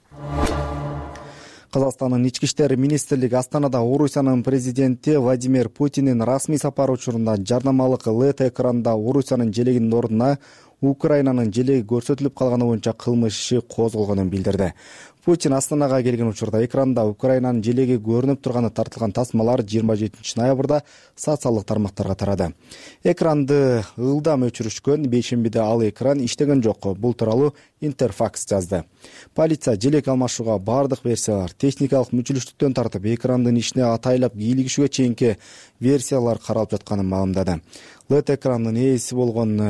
Казакстандын ички иштер министрлиги Астанада Орусиянын президенти Владимир Путиндин расмий сапары учурунда жарнамалык лед экранда Орусиянын желегинин ордуна Украинанын желеги көрсөтүлүп калганы боюнча кылмыш иши козголгонун билдирди. Путин Астанага келген учурда экранда Украинанын желеги көрүнүп турганы тартылган тасмалар жыйырма жетинчи ноябрда социалдык тармактарга тарады. Экранды ылдам өчүрүшкөн, бейшембиде ал экран иштеген жок. Бул тууралуу Интерфакс жазды. Полиция желек алмашууга бардык версиялар, техникалык мүчүлүштүктөн тартып, экрандын ишине атайлап кийлигишүүгө чейинки версиялар каралып жатканын маалымдады. лед экрандын ээси болгон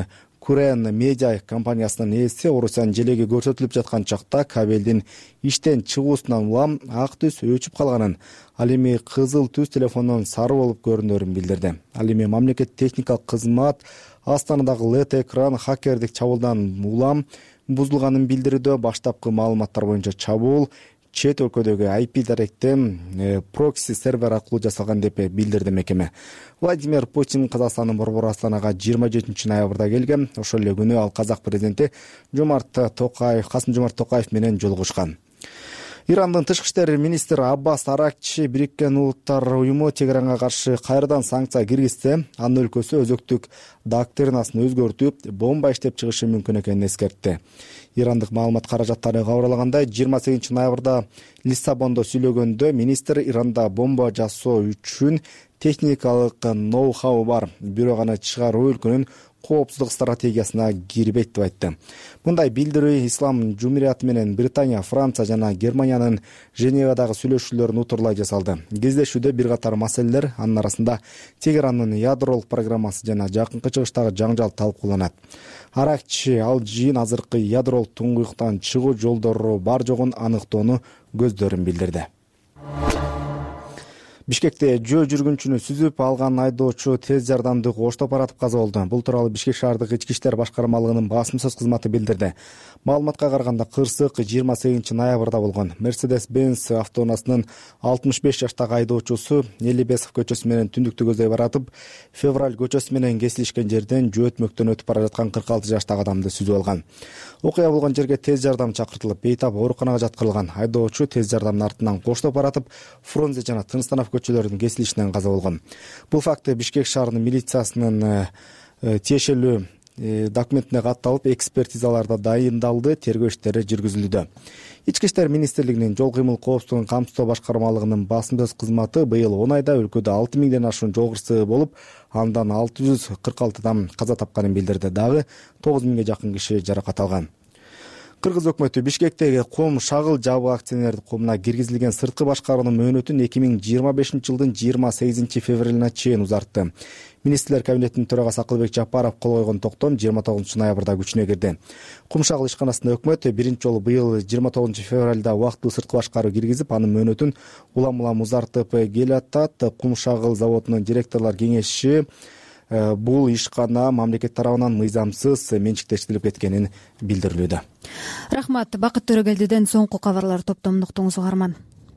Курен медиа компаниясынын ээси Орусиянын желеги көрсөтүлүп жаткан чакта кабелдин иштен чыгуусунан улам ак түс өчүп калганын, ал эми кызыл түс телефондон сары болуп көрүнөрүн билдирди. Ал эми мамлекеттик техникалык кызмат Астанадагы лед экран хакердик чабуулдан улам бузулганын билдирүүдө. Баштапкы маалыматтар боюнча чабуул чет өлкөдөгү ай пи даректен прокси сервер аркылуу жасалган деп билдирди мекеме. Владимир Путин Казакстандын борбору Астанага жыйырма жетинчи ноябрда келген. Ошол эле күнү ал казак президенти Жомарт Токаев, Касым Жомарт Токаев менен жолугушкан. Ирандын тышкы иштер министри Аббас Аракчи Бириккен Улуттар уюму Тегеранга каршы кайрадан санкция киргизсе, анын өлкөсү өзөктүк доктринасын өзгөртүп, бомба иштеп чыгышы мүмкүн экенин эскертти. Ирандык маалымат каражаттары кабарлагандай, жыйырма сегизинчи ноябрда Лиссабондо сүйлөгөндө министр Иранда бомба жасоо үчүн техникалык ноу-хау бар, бирок аны чыгаруу өлкөнүн коопсуздук стратегиясына кирбейт деп айтты. Мындай билдирүү Ислам Жумурияты менен Британия, Франция жана Германиянын Женевадагы сүйлөшүүлөрүн утурлай жасалды. Кездешүүдө бир катар маселелер, анын арасында Тегеранын ядролук программасы жана жакынкы чыгыштагы жаңжал талкууланат. Аракчи ал жыйын азыркы ядролук туңгуюктан чыгуу жолдору бар жогун аныктоону көздөрүн билдирди. Бишкекте жөө жүргүнчүнү сүзүп алган айдоочу тез жардамдык оштоп баратып каза болду. Бул тууралуу Бишкек шаардык ички иштер башкармалыгынын басым сөз кызматы билдирди. Маалыматка караганда кырсык жыйырма сегизинчи ноябрда болгон. Mercedes-Benz автоунаасынын алтымыш беш жаштагы айдоочусу Элибесов көчөсү менен түндүктү көздөй баратып, Февраль көчөсү менен кесилишкен жерден жөө өтмөктөн өтүп бара жаткан кырк алты жаштагы адамды сүзүп алган. Окуя болгон жерге тез жардам чакыртылып, бейтап ооруканага жаткырылган. Айдоочу тез жардамдын артынан коштоп баратып, Фрунзе жана Тынстанов көчөлөрүнүн кесилишинен каза болгон. Бул факты Бишкек шаарынын милициясынын тиешелүү документине катталып, экспертизаларда дайындалды, тергөө иштери жүргүзүлүүдө. Ички иштер министрлигинин жол кыймыл коопсуздугун камсыздоо башкармалыгынын басым сөз кызматы быйыл он айда өлкөдө алты миңден ашуун жол кырсыгы болуп, андан алты жүз кырк алты адам каза тапканын билдирди. Дагы тогуз миңге жакын киши жаракат алган. Кыргыз өкмөтү Бишкектеги Ком Шагыл жабык акционердик коомуна киргизилген сырткы башкаруунун мөөнөтүн эки миң жыйырма бешинчи жылдын жыйырма сегизинчи февралына чейин узартты. Министрлер кабинетинин төрагасы Акылбек Жапаров кол койгон токтом жыйырма тогузунчу ноябрда күчүнө кирди. Кум Шагыл ишканасында өкмөт биринчи жолу быйыл жыйырма тогузунчу февралда убактылуу сырткы башкаруу киргизип, анын мөөнөтүн улам улам узартып келатат. Кум Шагыл заводунун директорлор кеңеши бул ишкана мамлекет тарабынан мыйзамсыз менчиктештирилип кеткенин билдирилүүдө. Рахмат. Бакыт Төрөгелдиден соңку кабарлар топтомун уктуңуз угарман.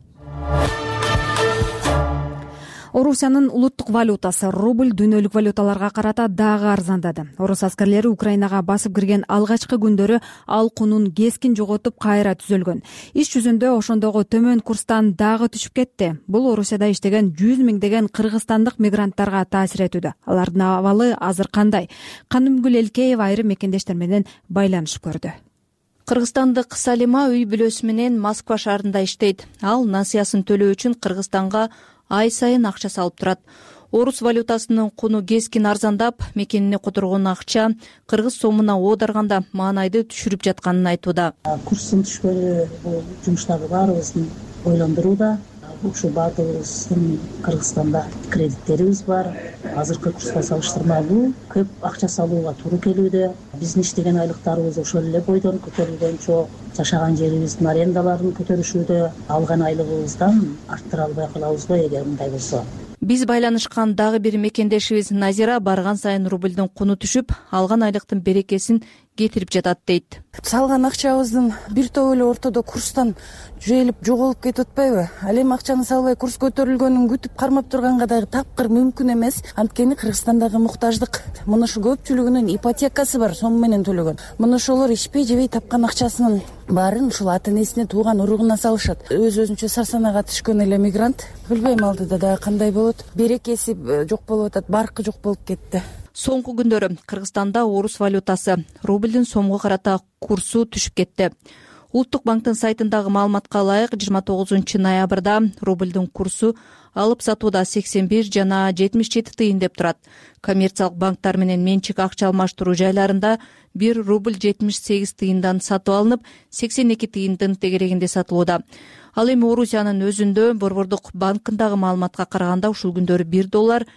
Орусиянын улуттук валютасы рубль дүйнөлүк валюталарга карата дагы арзандады. Орус аскерлери Украинага басып кирген алгачкы күндөрү алкунун кескин жоготуп кайра түзөлгөн. Иш жүзүндө ошондогу төмөн курстан дагы түшүп кетти. Бул Орусияда иштеген жүз миңдеген кыргызстандык мигранттарга таасир этүүдө. Алардын абалы азыр кандай? Канымгүл Элкеева айрым мекендештер менен байланышып көрдү. Кыргызстандык Салима үй бүлөсү менен Москва шаарында иштейт. Ал насыясын төлөө үчүн Кыргызстанга ай сайын акча салып турат. Орус валютасынын куну кескин арзандап, мекенине которгон акча кыргыз сомуна оодарганда маанайды түшүрүп жатканын айтууда. Курстун түшкөнү бул жумуштагы баарыбызды ойлондурууда. Ушул баатыбыздын Кыргызстанда кредиттерибиз бар. Азыркы курска салыштырмалуу көп акча салууга туура келүүдө. Биздин иштеген айлыктарыбыз ошол эле бойдон көтөрүлгөн жок. Жашаган жерибиздин арендаларын көтөрүшүүдө. Алган айлыгыбыздан арттыра албай калабызбы эгер мындай болсо? Биз байланышкан дагы бир мекендешибиз Назира барган сайын рубльдун куну түшүп, алган айлыктын берекесин кетирип жатат дейт. Салган акчабыздын бир тобу эле ортодо курстан жөөлүп жоголуп кетип атпайбы? Ал эми акчаны салбай курс көтөрүлгөнүн күтүп кармап турганга дагы тапкыр мүмкүн эмес. Анткени Кыргызстандагы муктаждык мына ушу көпчүлүгүнүн ипотекасы бар, сом менен төлөгөн. Мына ошолор ишпей жебей тапкан акчасынын баарын ушул ата энесине, тууган уругуна салышат. Өз өзүнчө сарсанага түшкөн эле мигрант билбейм алдыда дагы кандай болот. Берекеси жок болуп атат, баркы жок болуп кетти. Соңку күндөрү Кыргызстанда орус валютасы рубльдин сомго карата курсу түшүп кетти. Улуттук банктын сайтындагы маалыматка ылайык жыйырма тогузунчу ноябрда рубльдин курсу алып сатууда сексен бир жана жетимиш жети тыйын деп турат. Коммерциялык банктар менен менчик акча алмаштыруу жайларында бир рубль жетимиш сегиз тыйындан сатып алынып, сексен эки тыйындын тегерегинде сатылууда. Ал эми Орусиянын өзүндө Борбордук банкындагы маалыматка караганда ушул күндөрү бир доллар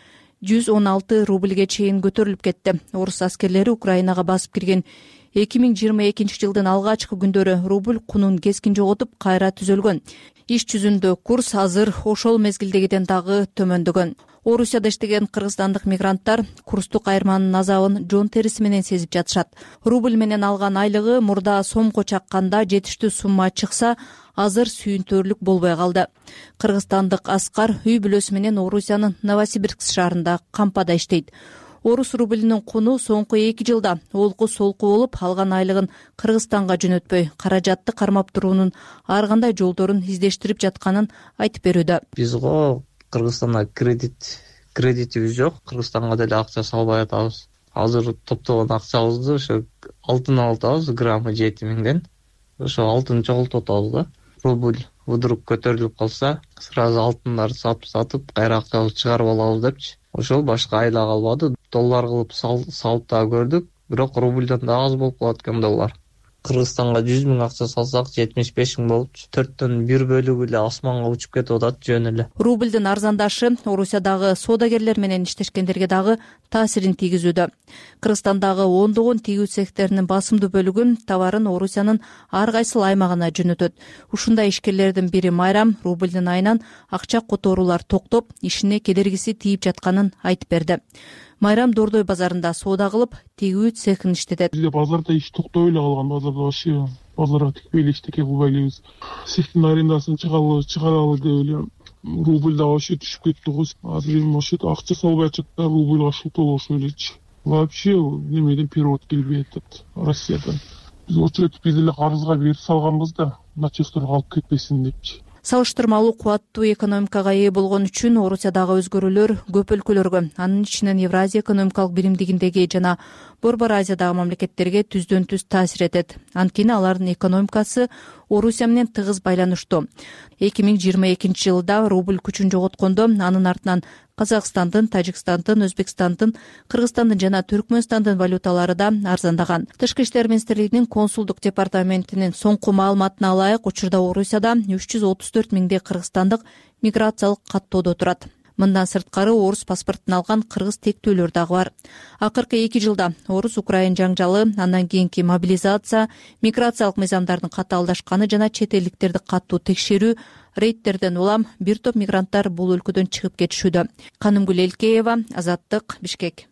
жүз он алты рубльге чейин көтөрүлүп кетти. Орус аскерлери Украинага басып кирген эки миң жыйырма экинчи жылдын алгачкы күндөрү рубль кунун кескин жоготуп кайра түзөлгөн. Иш жүзүндө курс азыр ошол мезгилдегиден дагы төмөндөгөн. Орусияда иштеген кыргызстандык мигранттар курстук айырманын азабын жон териси менен сезип жатышат. Рубль менен алган айлыгы мурда сомго чакканда жетиштүү сумма чыкса, азыр сүйүнтөрлүк болбой калды. Кыргызстандык Аскар үй бүлөсү менен Орусиянын Новосибирск шаарында кампада иштейт. Орус рублинин куну соңку эки жылда олку солку болуп, алган айлыгын Кыргызстанга жөнөтпөй, каражатты кармап туруунун ар кандай жолдорун издештирип жатканын айтып берүүдө. Биз го Кыргызстанда кредит кредитибиз жок. Кыргызстанга деле акча салбай атабыз. Азыр топтогон акчабызды ошо алтын алып атабыз, граммы жети миңден. Ошо алтын чогултуп атабыз да. Рубль вдруг көтөрүлүп калса, сразу алтындарды сатып сатып, кайра акчабызды чыгарып алабыз депчи. Ошол башка айла калбады. Доллар кылып салып да көрдүк, бирок рубльдан да аз болуп калат экен доллар. Кыргызстанга жүз миң акча салсак жетимиш беш миң болупчу. төрттөн бир бөлүгү эле асманга учуп кетип атат жөн эле. Рубльдин арзандашы Орусиядагы соодагерлер менен иштешкендерге дагы таасирин тийгизүүдө. Кыргызстандагы ондогон тигүү цехтеринин басымдуу бөлүгүн товарын Орусиянын ар кайсыл аймагына жөнөтөт. Ушундай ишкерлердин бири Майрам рубльдин айынан акча которуулар токтоп, ишине кедергиси тийип жатканын айтып берди. Майрам Дордой базарында соода кылып, тигүү цехин иштетет. Бизде базарда иш токтой эле калган, базарда вообще базарга тикпей эле эчтеке кылбай элебиз. Цехтин арендасын чыгаралы чыгаралы деп эле рубль да вообще түшүп кетти го. Азыр эми вообще акча салбай атат да, рубльга шутул ошо элечи. Вообще немеден перевод келбей атат Россиядан. Биз очередь биз эле карызга берип салганбыз да, начальствого алып кетпесин депчи. Салыштырмалуу кубаттуу экономикага ээ болгон үчүн Орусиядагы өзгөрүүлөр көп өлкөлөргө, анын ичинен Евразия экономикалык биримдигиндеги жана Борбор Азиядагы мамлекеттерге түздөн түз таасир этет. Анткени алардын экономикасы Орусия менен тыгыз байланыштуу. эки миң жыйырма экинчи жылда рубль күчүн жоготкондо, анын артынан Казакстандын, Тажикстандын, Өзбекстандын, Кыргызстандын жана Түркмөнстандын валюталары да арзандаган. Тышкы иштер министрлигинин консулдук департаментинин соңку маалыматына ылайык, учурда Орусияда үч жүз отуз төрт миңдей кыргызстандык миграциялык каттоодо турат. Мындан сырткары орус паспортун алган кыргыз тектүүлөр дагы бар. Акыркы эки жылда орус-украин жаңжалы, андан кийинки мобилизация, миграциялык мыйзамдардын катаалдашканы жана чет элдиктерди каттуу текшерүү, рейдтерден улам бир топ мигранттар бул өлкөдөн чыгып кетишүүдө. Канымгүл Элкеева, Азаттык, Бишкек.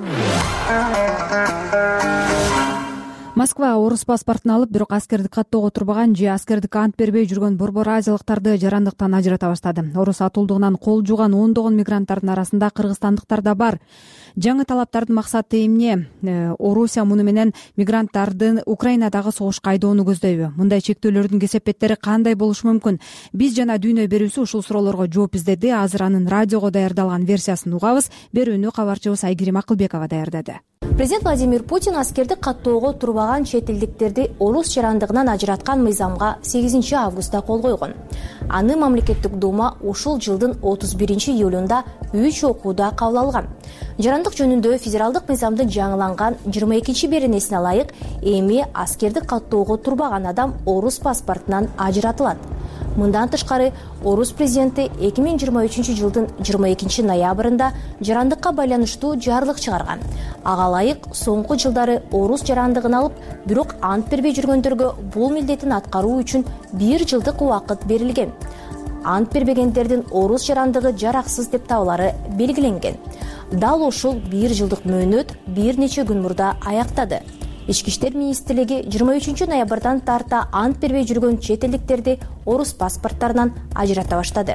Москва орус паспортун алып, бирок аскердик каттоого турбаган же аскердик ант бербей жүргөн борбор азиялыктарды жарандыктан ажырата баштады. Орус атуулдугунан кол жууган ондогон мигранттардын арасында кыргызстандыктар да бар. Жаңы талаптардын максаты эмне? Орусия муну менен мигранттардын Украинадагы согушка айдоону көздөйбү? Мындай чектөөлөрдүн кесепеттери кандай болушу мүмкүн? Биз жана Дүйнө берүүсү ушул суроолорго жооп издеди. Азыр анын радиого даярдалган версиясын угабыз. Берүүнү кабарчыбыз Айгерим Акылбекова даярдады. Президент Владимир Путин аскердик каттоого турбаган чет элдиктерди орус жарандыгынан ажыраткан мыйзамга сегизинчи августта кол койгон. Аны мамлекеттик дума ушул жылдын отуз биринчи июлунда үч окууда кабыл алган. Жарандык жөнүндө федералдык мыйзамдын жаңыланган жыйырма экинчи беренесине ылайык, эми аскердик каттоого турбаган адам орус паспортунан ажыратылат. Мындан тышкары, орус президенти эки миң жыйырма үчүнчү жылдын жыйырма экинчи ноябрында жарандыкка байланыштуу жарлык чыгарган. Ага ылайык, соңку жылдары орус жарандыгын алып, бирок ант бербей жүргөндөргө бул милдетин аткаруу үчүн бир жылдык убакыт берилген. Ант бербегендердин орус жарандыгы жараксыз деп табылары белгиленген. Дал ушул бир жылдык мөөнөт бир нече күн мурда аяктады. Ички иштер министрлиги жыйырма үчүнчү ноябрдан тарта ант бербей жүргөн чет элдиктерди орус паспорттарынан ажырата баштады.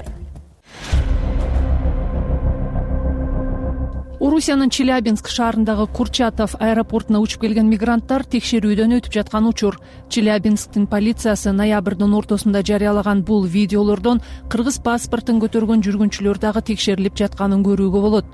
Орусиянын Челябинск шаарындагы Курчатов аэропортуна учуп келген мигранттар текшерүүдөн өтүп жаткан учур. Челябинсктин полициясы ноябрдын ортосунда жарыялаган бул видеолордон кыргыз паспортун көтөргөн жүргүнчүлөр дагы текшерилип жатканын көрүүгө болот.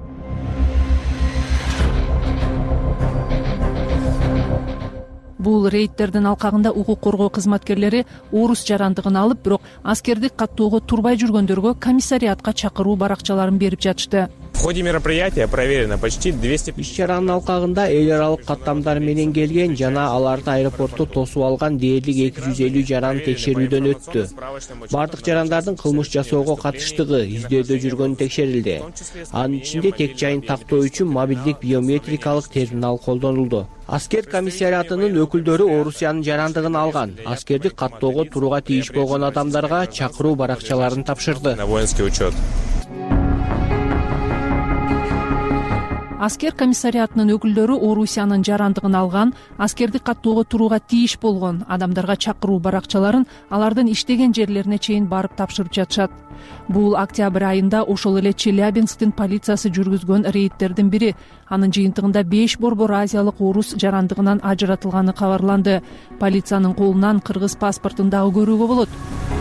Бул рейдтердин алкагында укук коргоо кызматкерлери орус жарандыгын алып, бирок аскердик каттоого турбай жүргөндөргө комиссариатка чакыруу баракчаларын берип жатышты. В ходе мероприятия проверено почти двести. Иш чаранын алкагында эл аралык каттамдар менен келген жана аларды аэропортто тосуп алган дээрлик эки жүз элүү жаран текшерүүдөн өттү. Бардык жарандардын кылмыш жасоого катыштыгы, издөөдө жүргөнү текшерилди. Анын ичинде тек жайын тактоо үчүн мобилдик биометрикалык терминал колдонулду. Аскер комиссариатынын өкүлдөрү Орусиянын жарандыгын алган, аскердик каттоого турууга тийиш болгон адамдарга чакыруу баракчаларын тапшырды. На воинский учет. Аскер комиссариатынын өкүлдөрү Орусиянын жарандыгын алган, аскердик каттоого турууга тийиш болгон адамдарга чакыруу баракчаларын алардын иштеген жерлерине чейин барып тапшырып жатышат. Бул октябрь айында ошол эле Челябинсктин полициясы жүргүзгөн рейдтердин бири. Анын жыйынтыгында беш борбор азиялык орус жарандыгынан ажыратылганы кабарланды. Полициянын колунан кыргыз паспортун дагы көрүүгө болот.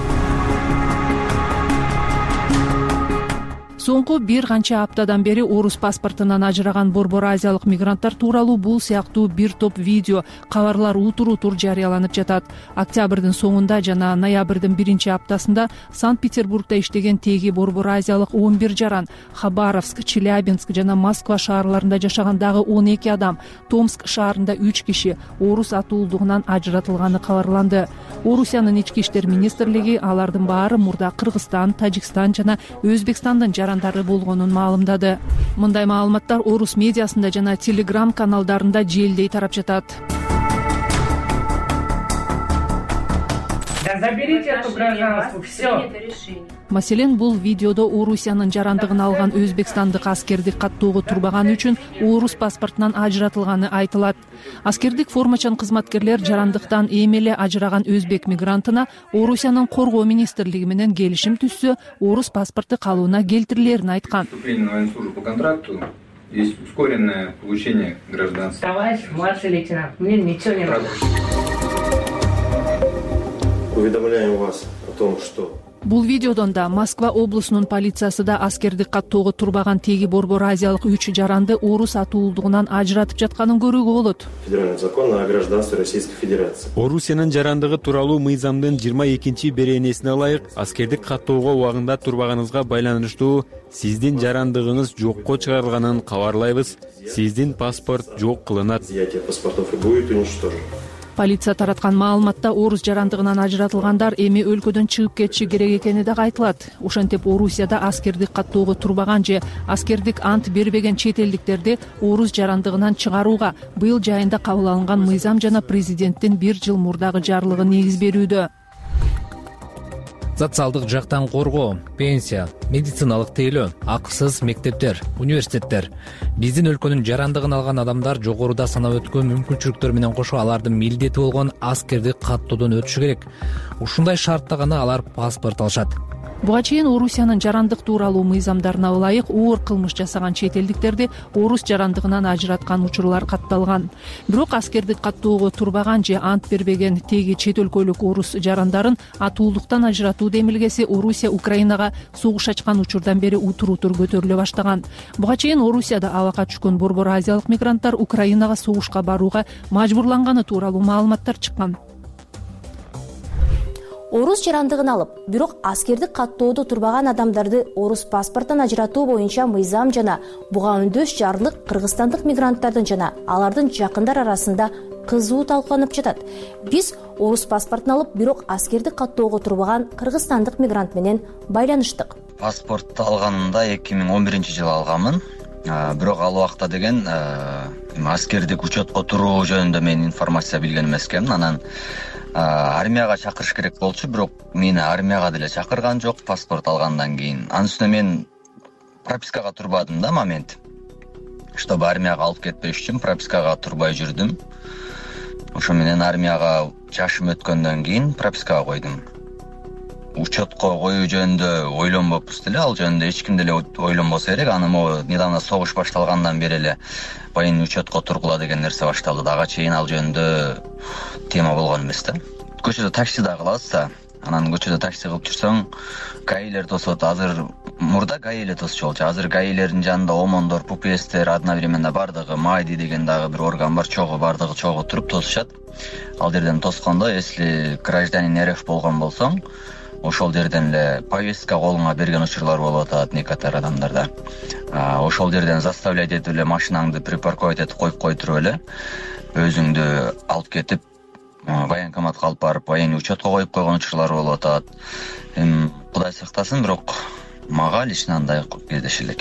Соңку бир канча аптадан бери орус паспортунан ажыраган борбор азиялык мигранттар тууралуу бул сыяктуу бир топ видео, кабарлар утур-утур жарыяланып жатат. Октябрдын соңунда жана ноябрдын биринчи аптасында Санкт-Петербургда иштеген теги борбор азиялык он бир жаран, Хабаровск, Челябинск жана Москва шаарларында жашаган дагы он эки адам, Томск шаарында үч киши орус атуулдугунан ажыратылганы кабарланды. Орусиянын ички иштер министрлиги алардын баары мурда Кыргызстан, Тажикстан жана Өзбекстандын жаран болгонун маалымдады. Мындай маалыматтар орус медиасында жана Telegram каналдарында желдей тарап жатат. Заберите эту гражданство, все. Маселен, бул видеодо Орусиянын жарандыгын алган өзбекстандык аскердик каттоого турбаганы үчүн орус паспортунан ажыратылганы айтылат. Аскердик формачан кызматкерлер жарандыктан эми эле ажыраган өзбек мигрантына Орусиянын коргоо министрлиги менен келишим түзсө, орус паспорту калууна келтирилерин айткан. Вступление на военную службу по контракту есть ускоренное получение гражданства. Товарищ младший лейтенант, мне ничего не надо. Уведомляем вас о том, что Бул видеодон да Москва облусунун полициясы да аскердик каттоого турбаган теги борбор азиялык үч жаранды орус атуулдугунан ажыратып жатканын көрүүгө болот. Федеральный закон о гражданстве Российской Федерации. Орусиянын жарандыгы тууралуу мыйзамдын жыйырма экинчи беренесине ылайык аскердик каттоого убагында турбаганыңызга байланыштуу сиздин жарандыгыңыз жокко чыгарылганын кабарлайбыз. Сиздин паспорт жок кылынат. Изъятие паспортов и будет уничтожено. Полиция тараткан маалыматта орус жарандыгынан ажыратылгандар эми өлкөдөн чыгып кетиши керек экени дагы айтылат. Ошентип Орусияда аскердик каттоого турбаган же аскердик ант бербеген чет элдиктерди орус жарандыгынан чыгарууга быйыл жайында кабыл алынган мыйзам жана президенттин бир жыл мурдагы жарлыгы негиз берүүдө. Социалдык жактан коргоо, пенсия, медициналык тейлөө, акысыз мектептер, университеттер. Биздин өлкөнүн жарандыгын алган адамдар жогоруда санап өткөн мүмкүнчүлүктөр менен кошо алардын милдети болгон аскердик каттоодон өтүшү керек. Ушундай шартта гана алар паспорт алышат. Буга чейин Орусиянын жарандык тууралуу мыйзамдарына ылайык оор кылмыш жасаган чет элдиктерди орус жарандыгынан ажыраткан учурлар катталган. Бирок аскердик каттоого турбаган же ант бербеген теги чет өлкөлүк орус жарандарын атуулдуктан ажыратуу демилгеси Орусия Украинага согуш ачкан учурдан бери утур-утур көтөрүлө баштаган. Буга чейин Орусияда абакка түшкөн борбор азиялык мигранттар Украинага согушка барууга мажбурланганы тууралуу маалыматтар чыккан. Орус жарандыгын алып, бирок аскердик каттоодо турбаган адамдарды орус паспортунан ажыратуу боюнча мыйзам жана буга үндөш жарлык кыргызстандык мигранттардын жана алардын жакындар арасында кызуу талкууланып жатат. Биз орус паспортун алып, бирок аскердик каттоого турбаган кыргызстандык мигрант менен байланыштык. Паспортду алганымда эки миң он биринчи жылы алганмын. Бирок ал убакта деген аскердик учетко туруу жөнүндө мен информация билген эмес экенмин. Анан армияга чакырыш керек болчу, бирок мени армияга деле чакырган жок паспорт алгандан кийин. Анын үстүнө мен пропискага турбадым да момент. Чтобы армияга алып кетпеш үчүн пропискага турбай жүрдүм. Ошо менен армияга жашым өткөндөн кийин пропискага койдум. Учетко коюу жөнүндө ойлонбоппуз деле, ал жөнүндө эч ким деле ойлонбосо керек. Аны могу недавно согуш башталгандан бери эле военный учетко тургула деген нерсе башталды. Дага чейин ал жөнүндө тема болгон эмес да. Көчөдө такси да кылабыз да. Анан көчөдө такси кылып жүрсөң, гаилер тосот. Азыр мурда гаи эле тосчу болчу. Азыр гаилердин жанында омондор, пупестер, одновременно бардыгы майди деген дагы бир орган бар, чогуу бардыгы чогуу туруп тосушат. Ал жерден тоскондо, если гражданин РФ болгон болсоң, ошол жерден эле повестка колуңа берген учурлар болуп атат некотор адамдарда. Ошол жерден заставлять этип эле машинаңды припарковать этип коюп кой туруп эле өзүңдү алып кетип военкоматка алып барып военный учетко коюп койгон учурлар болуп атат. Эми Кудай сактасын, бирок мага лично андай кездеше элек.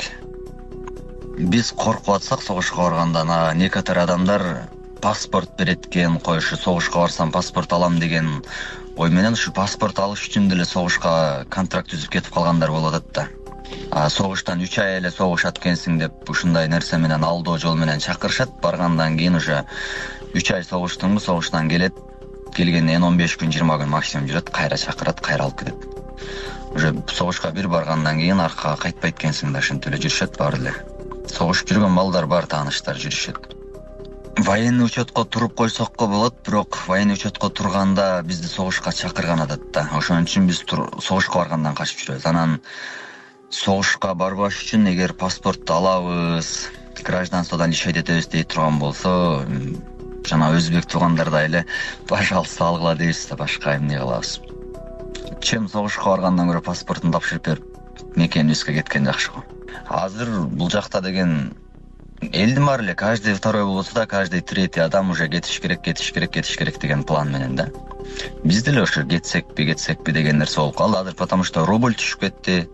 Биз коркуп атсак согушка барганда некотор адамдар паспорт берет экен, коюшу согушка барсам паспорт алам деген ой менен ушу паспорт алыш үчүн деле согушка контракт түзүп кетип калгандар болуп атат да. Согуштан үч ай эле согушат экенсиң деп ушундай нерсе менен алдоо жол менен чакырышат. Баргандан кийин уже үч ай согуштуңбу, согуштан келет, келгенден он беш күн жыйырма күн максимум жүрөт, кайра чакырат, кайра алып кетет. Уже согушка бир баргандан кийин аркага кайтпайт экенсиң да ошентип эле жүрүшөт баары эле. Согушуп жүргөн балдар бар, тааныштар жүрүшөт. Военный учетко туруп койсокко болот, бирок военный учетко турганда бизди согушка чакырган адатта. Ошон үчүн биз согушка баргандан качып жүрөбүз. Анан согушка барбаш үчүн эгер паспортду алабыз, гражданстводон ишет этебиз дей турган болсо, жана өзбек туугандардай эле пожалуйста алгыла дейбиз да, башка эмне кылабыз. Чем согушка баргандан көрө паспортун тапшырып берип мекенибизге кеткен жакшы го. Азыр бул жакта деген элдин баары эле каждый второй болбосо да каждый третий адам уже кетиш керек, кетиш керек, кетиш керек деген план менен да. Биз деле ошо кетсекпи, кетсекпи деген нерсе болуп калды. Азыр потому что рубль түшүп кетти.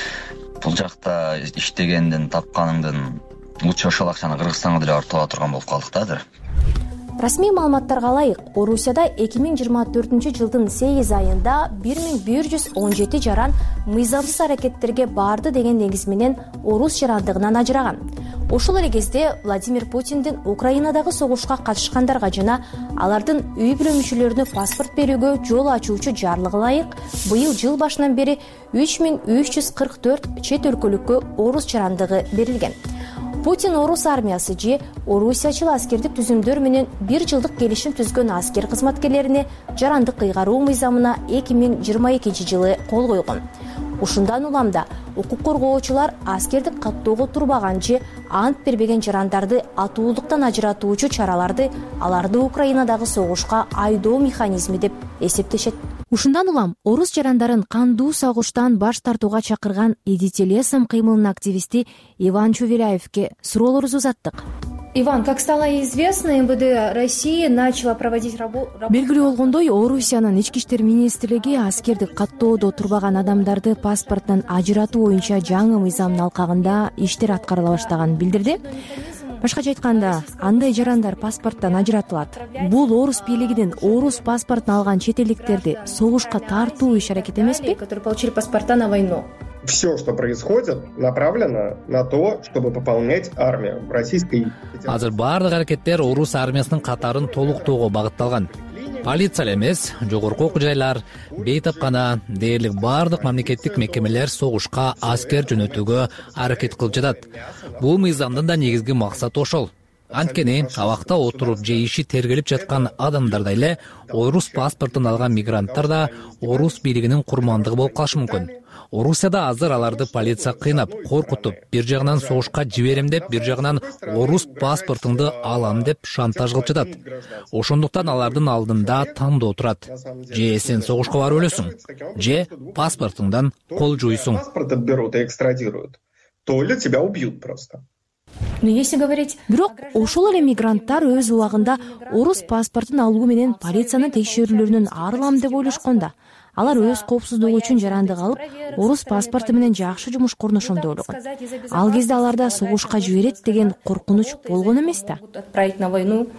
Бул жакта иштегендин, тапканыңдын лучше ошол акчаны Кыргызстанга деле барып таба турган болуп калдык да азыр. Расмий маалыматтарга ылайык, Орусияда эки миң жыйырма төртүнчү жылдын сегиз айында бир миң бир жүз он жети жаран мыйзамсыз аракеттерге барды деген негиз менен орус жарандыгынан ажыраган. Ошол эле кезде Владимир Путиндин Украинадагы согушка катышкандарга жана алардын үй бүлө мүчөлөрүнө паспорт берүүгө жол ачуучу жарлыгы ылайык быйыл жыл башынан бери үч миң үч жүз кырк төрт чет өлкөлүккө орус жарандыгы берилген. Путин орус армиясы же орусиячыл аскердик түзүмдөр менен бир жылдык келишим түзгөн аскер кызматкерлерине жарандык кыйгаруу мыйзамына эки миң жыйырма экинчи жылы кол койгон. Ушундан улам да укук коргоочулар аскердик каттоого турбаган же ант бербеген жарандарды атуулуктан ажыратуучу чараларды аларды Украинадагы согушка айдоо механизми деп эсептешет. Ушундан улам орус жарандарын кандуу согуштан баш тартууга чакырган Идите лесом кыймылынын активисти Иван Чувеляевке суроолорубузду узаттык. Иван, как стало известно, эм вэ дэ России начало проводить работу. Белгилүү болгондой, Орусиянын ички иштер министрлиги аскердик каттоодо турбаган адамдарды паспорттон ажыратуу боюнча жаңы мыйзамдын алкагында иштер аткарыла баштаганын билдирди. Башкача айтканда, андай жарандар паспорттон ажыратылат. Бул орус бийлигинин орус паспортун алган чет элдиктерди согушка тартуу иш-аракет эмеспи? Которые получили паспорта на войну. Все, что происходит, направлено на то, чтобы пополнять армию Российской Федерации. Азыр баардык аракеттер орус армиясынын катарын толуктоого багытталган. Полиция эмес, жогорку окуу жайлар, бейтапкана дээрлик баардык мамлекеттик мекемелер согушка аскер жөнөтүүгө аракет кылып жатат. Бул мыйзамдын да негизги максаты ошол. Анткени абакта отуруп же иши тергелип жаткан адамдардай эле орус паспортун алган мигранттар да орус бийлигинин курмандыгы болуп калышы мүмкүн. Орусияда азыр аларды полиция кыйнап, коркутуп, бир жагынан согушка жиберем деп, бир жагынан орус паспортуңду алам деп шантаж кылып жатат. Ошондуктан алардын алдында тандоо турат. Же сен согушка барып өлөсүң, же паспортуңдан кол жуйсуң. Паспорт отберут и экстрадируют. То ли тебя убьют просто. Но если говорить... Бирок ошол эле мигранттар өз убагында орус паспортун алуу менен полициянын текшерүүлөрүнөн арылам деп ойлошкон да. Алар өз коопсуздугу үчүн жарандык алып, орус паспорту менен жакшы жумушка орношом деп ойлогон. Ал кезде аларда согушка жиберет деген коркунуч болгон эмес да. Отправить на войну.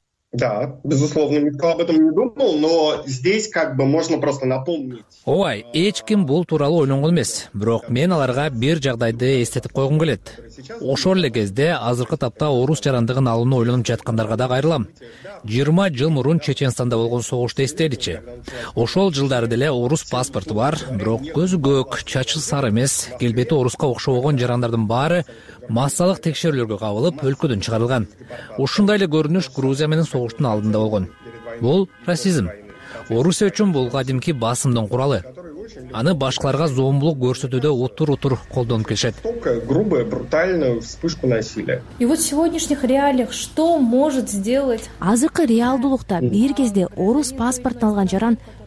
Да, безусловно, никто об этом не думал, но здесь как бы можно просто напомнить. Ой, эч ким бул тууралуу ойлонгон эмес. Бирок мен аларга бир жагдайды эстетип койгум келет. Ошол эле кезде азыркы тапта орус жарандыгын алууну ойлонуп жаткандарга да кайрылам. жыйырма жыл мурун Чеченстанда болгон согушту эстеличи. Ошол жылдары деле орус паспорту бар, бирок көзү көк, чачы сары эмес, келбети оруска окшобогон жарандардын баары массалык текшерүүлөргө кабылып, өлкөдөн чыгарылган. Ушундай эле көрүнүш Грузия менен согуштун алдында болгон. Бул расизм. Орусия үчүн бул кадимки басымдын куралы. Аны башкаларга зомбулук көрсөтүүдө утур-утур колдонуп келишет. Грубая, брутальная вспышка насилия. И вот в сегодняшних реалиях что может сделать? Азыркы реалдуулукта бир кезде орус паспортун алган жаран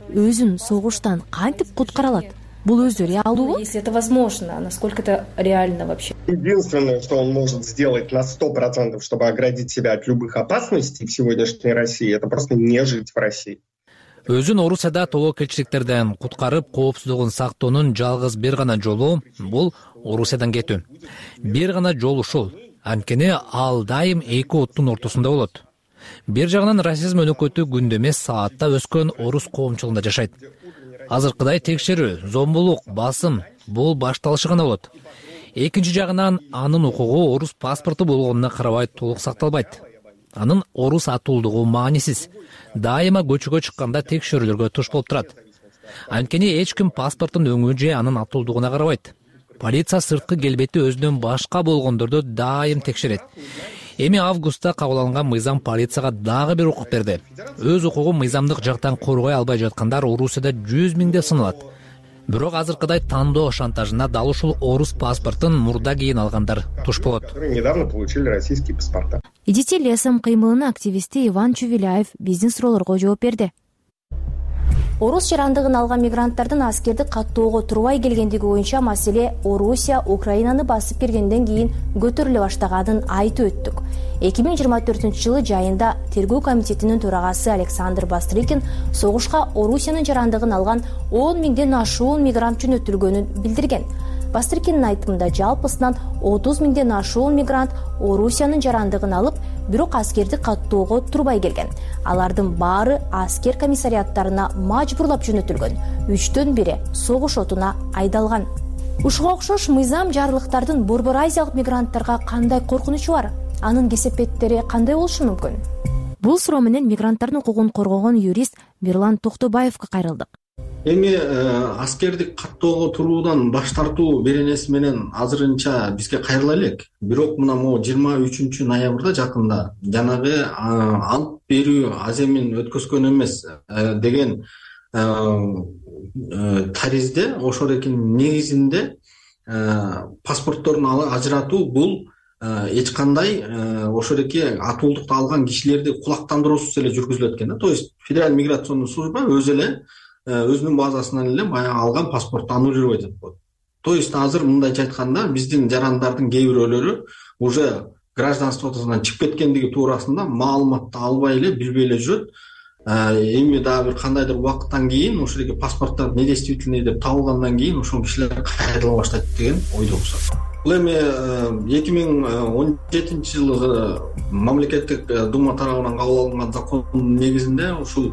өзүн согуштан кантип куткара алат? Бул өзү реалдуубу? Если это возможно, насколько это реально вообще? Единственное, что он может сделать на сто процентов, чтобы оградить себя от любых опасностей в сегодняшней России, это просто не жить в России. Өзүн Орусияда тобокелчиликтерден куткарып, коопсуздугун сактоонун жалгыз бир гана жолу бул Орусиядан кетүү. Бир гана жол ушул. Анткени ал дайым эки оттун ортосунда болот. Бир жагынан расизм өнөкөтү күндө эмес саатта өскөн орус коомчулугунда жашайт. Азыркыдай текшерүү, зомбулук, басым бул башталышы гана болот. Экинчи жагынан анын укугу орус паспорту болгонуна карабай толук сакталбайт. Анын орус атуулдугу маанисиз. Дайыма көчөгө чыкканда текшерүүлөргө туш болуп турат. Анткени эч ким паспорттун өңү же анын атуулдугуна карабайт. Полиция сырткы келбети өзүнөн башка болгондорду дайым текшерет. Эми августта кабыл алынган мыйзам полицияга дагы бир укук берди. Өз укугун мыйзамдык жактан коргой албай жаткандар Орусияда жүз миңдеп саналат. Бирок азыркыдай тандоо шантажына дал ушул орус паспортун мурда кийин алгандар туш болот. Недавно получили российские паспорта. Идите лесом кыймылынын активисти Иван Чувеляев биздин суроолорго жооп берди. Орус жарандыгын алган мигранттардын аскерди каттоого турбай келгендиги боюнча маселе Орусия Украинаны басып киргенден кийин көтөрүлө баштаганын айтып өттүк. эки миң жыйырма төртүнчү жылы жайында тергөө комитетинин төрагасы Александр Бастрыкин согушка Орусиянын жарандыгын алган он миңден ашуун мигрант жөнөтүлгөнүн билдирген. Бастрыкиндин айтымында жалпысынан отуз миңден ашуун мигрант Орусиянын жарандыгын алып, бирок аскерди каттоого турбай келген. Алардын баары аскер комиссариаттарына мажбурлап жөнөтүлгөн. үчтөн бири согуш отуна айдалган. Ушуга окшош мыйзам жарлыктардын борбор азиялык мигранттарга кандай коркунучу бар? Анын кесепеттери кандай болушу мүмкүн? Бул суроо менен мигранттардын укугун коргогон юрист Мирлан Токтобаевга кайрылдык. Эми аскерди каттоого туруудан баш тартуу беренеси менен азырынча бизге кайрыла элек. Бирок мына могу жыйырма үчүнчү ноябрда жакында жанагы ант берүү аземин өткөзгөн эмес деген таризде ошол экинин негизинде паспортторун ажыратуу бул эч кандай ошол эки атуулдукту алган кишилерди кулактандыруусуз эле жүргүзүлөт экен да. То есть федеральный миграционный служба өзү эле өзүнүн базасынан эле баягы алган паспортту аннулировать этип коет. То есть азыр мындайча айтканда биздин жарандардын кээ бирөөлөрү уже гражданствосунан чыгып кеткендиги туурасында маалыматты албай эле билбей эле жүрөт. Эми дагы бир кандайдыр убакыттан кийин ошол эки паспорттор недействительный деп табылгандан кийин ошол кишилер кайрыла баштайт деген ойдобуз. Бул эми эки миң он жетинчи жылы мамлекеттик дума тарабынан кабыл алынган закондун негизинде ушул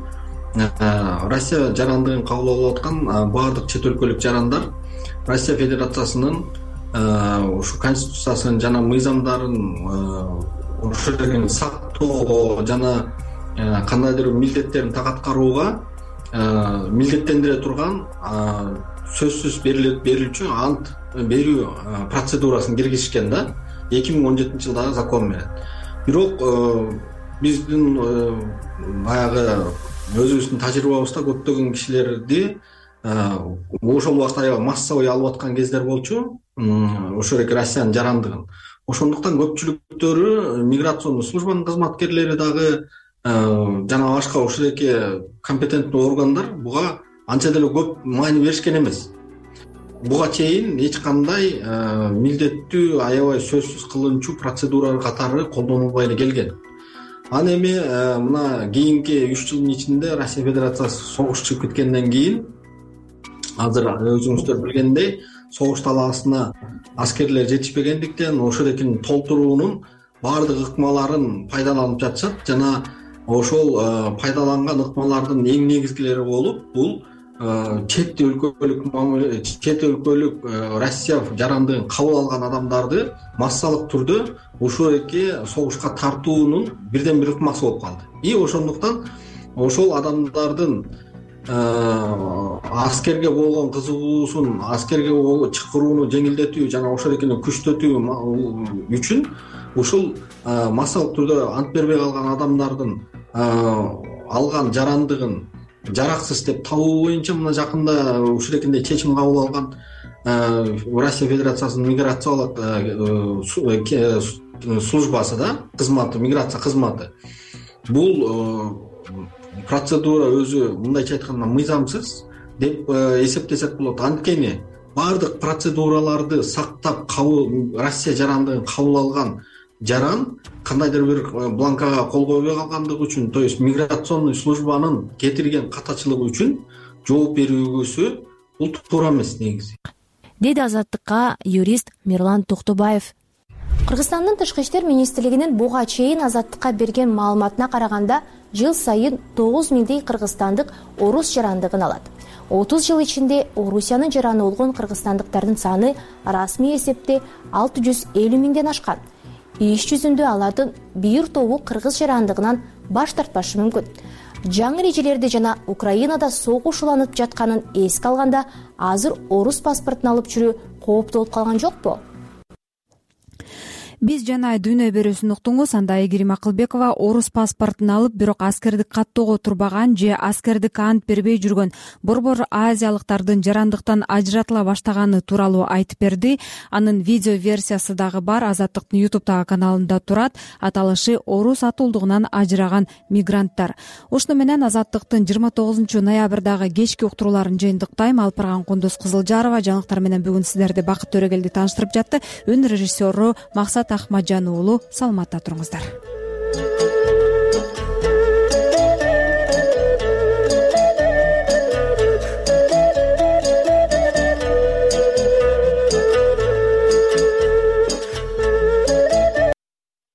Россия жарандыгын кабыл алып аткан баардык чет өлкөлүк жарандар Россия Федерациясынын ушу конституциясынын жана мыйзамдарын ошол сактоого жана кандайдыр милдеттерин так аткарууга милдеттендире турган сөзсүз берилүүчү ант берүү процедурасын киргизишкен да эки миң он жетинчи жылдагы закон менен. Бирок биздин баягы өзүбүздүн тажрыйбабызда көптөгөн кишилерди ошол убакта аябай массовый алып аткан кездер болчу, ошол эки Россиянын жарандыгын. Ошондуктан көпчүлүктөрү миграционный службанын кызматкерлери дагы жана башка ошол эки компетентный органдар буга анча деле көп маани беришкен эмес. Буга чейин эч кандай милдеттүү аябай сөзсүз кылынчу процедура катары колдонулбай эле келген. Аны эми мына кийинки үч жылдын ичинде Россия Федерациясы согуш чыгып кеткенден кийин азыр өзүңүздөр билгендей согуш талаасына аскерлер жетишпегендиктен ошол экинин толтуруунун баардык ыкмаларын пайдаланып жатышат жана ошол пайдаланган ыкмалардын эң негизгилери болуп бул чет өлкөлүк чет өлкөлүк Россия жарандыгын кабыл алган адамдарды массалык түрдө ушул эки согушка тартуунун бирден бир ыкмасы болуп калды. И ошондуктан ошол адамдардын аскерге болгон кызыгуусун, аскерге чакырууну жеңилдетүү жана ошол экини күчтөтүү үчүн ушул массалык түрдө ант бербей калган адамдардын алган жарандыгын жараксыз деп табуу боюнча мына жакында ушул экиндей чечим кабыл алган Россия Федерациясынын миграциялык службасы да, кызматы, миграция кызматы. Бул процедура өзү мындайча айтканда мыйзамсыз деп эсептесек болот. Анткени баардык процедураларды сактап Россия жарандыгын кабыл алган жаран кандайдыр бир бланкага кол койбой калгандыгы үчүн, то есть миграционный службанын кетирген катачылыгы үчүн жооп берүүгөсү бул туура эмес негизи, деди Азаттыкка юрист Мирлан Токтобаев. Кыргызстандын Тышкы иштер министрлигинин буга чейин Азаттыкка берген маалыматына караганда, жыл сайын тогуз миңдей кыргызстандык орус жарандыгын алат. отуз жыл ичинде Орусиянын жараны болгон кыргызстандыктардын саны расмий эсепте алты жүз элүү миңден ашкан. Иш жүзүндө алардын бир тобу кыргыз жарандыгынан баш тартпашы мүмкүн. Жаңы эрежелерди жана Украинада согуш уланып жатканын эске алганда, азыр орус паспортун алып жүрүү кооптуу болуп калган жокпу? Биз жана дүйнө берүүсүн уктуңуз. Анда Айгерим Акылбекова орус паспортун алып, бирок аскердик каттоого турбаган же аскердик ант бербей жүргөн борбор азиялыктардын жарандыктан ажыратыла баштаганы тууралуу айтып берди. Анын видео версиясы дагы бар, Азаттыктын ютубтагы каналында турат. Аталышы орус атуулдугунан ажыраган мигранттар. Ушуну менен Азаттыктын жыйырма тогузунчу ноябрдагы кечки уктурууларын жыйынтыктайм. Алпырган Кундуз Кызылжарова жаңылыктар менен бүгүн сиздерди Бакыт Төрөгелди тааныштырып жатты. Үн режиссеру Максат Ахмаджан уулу. Саламатта туруңуздар.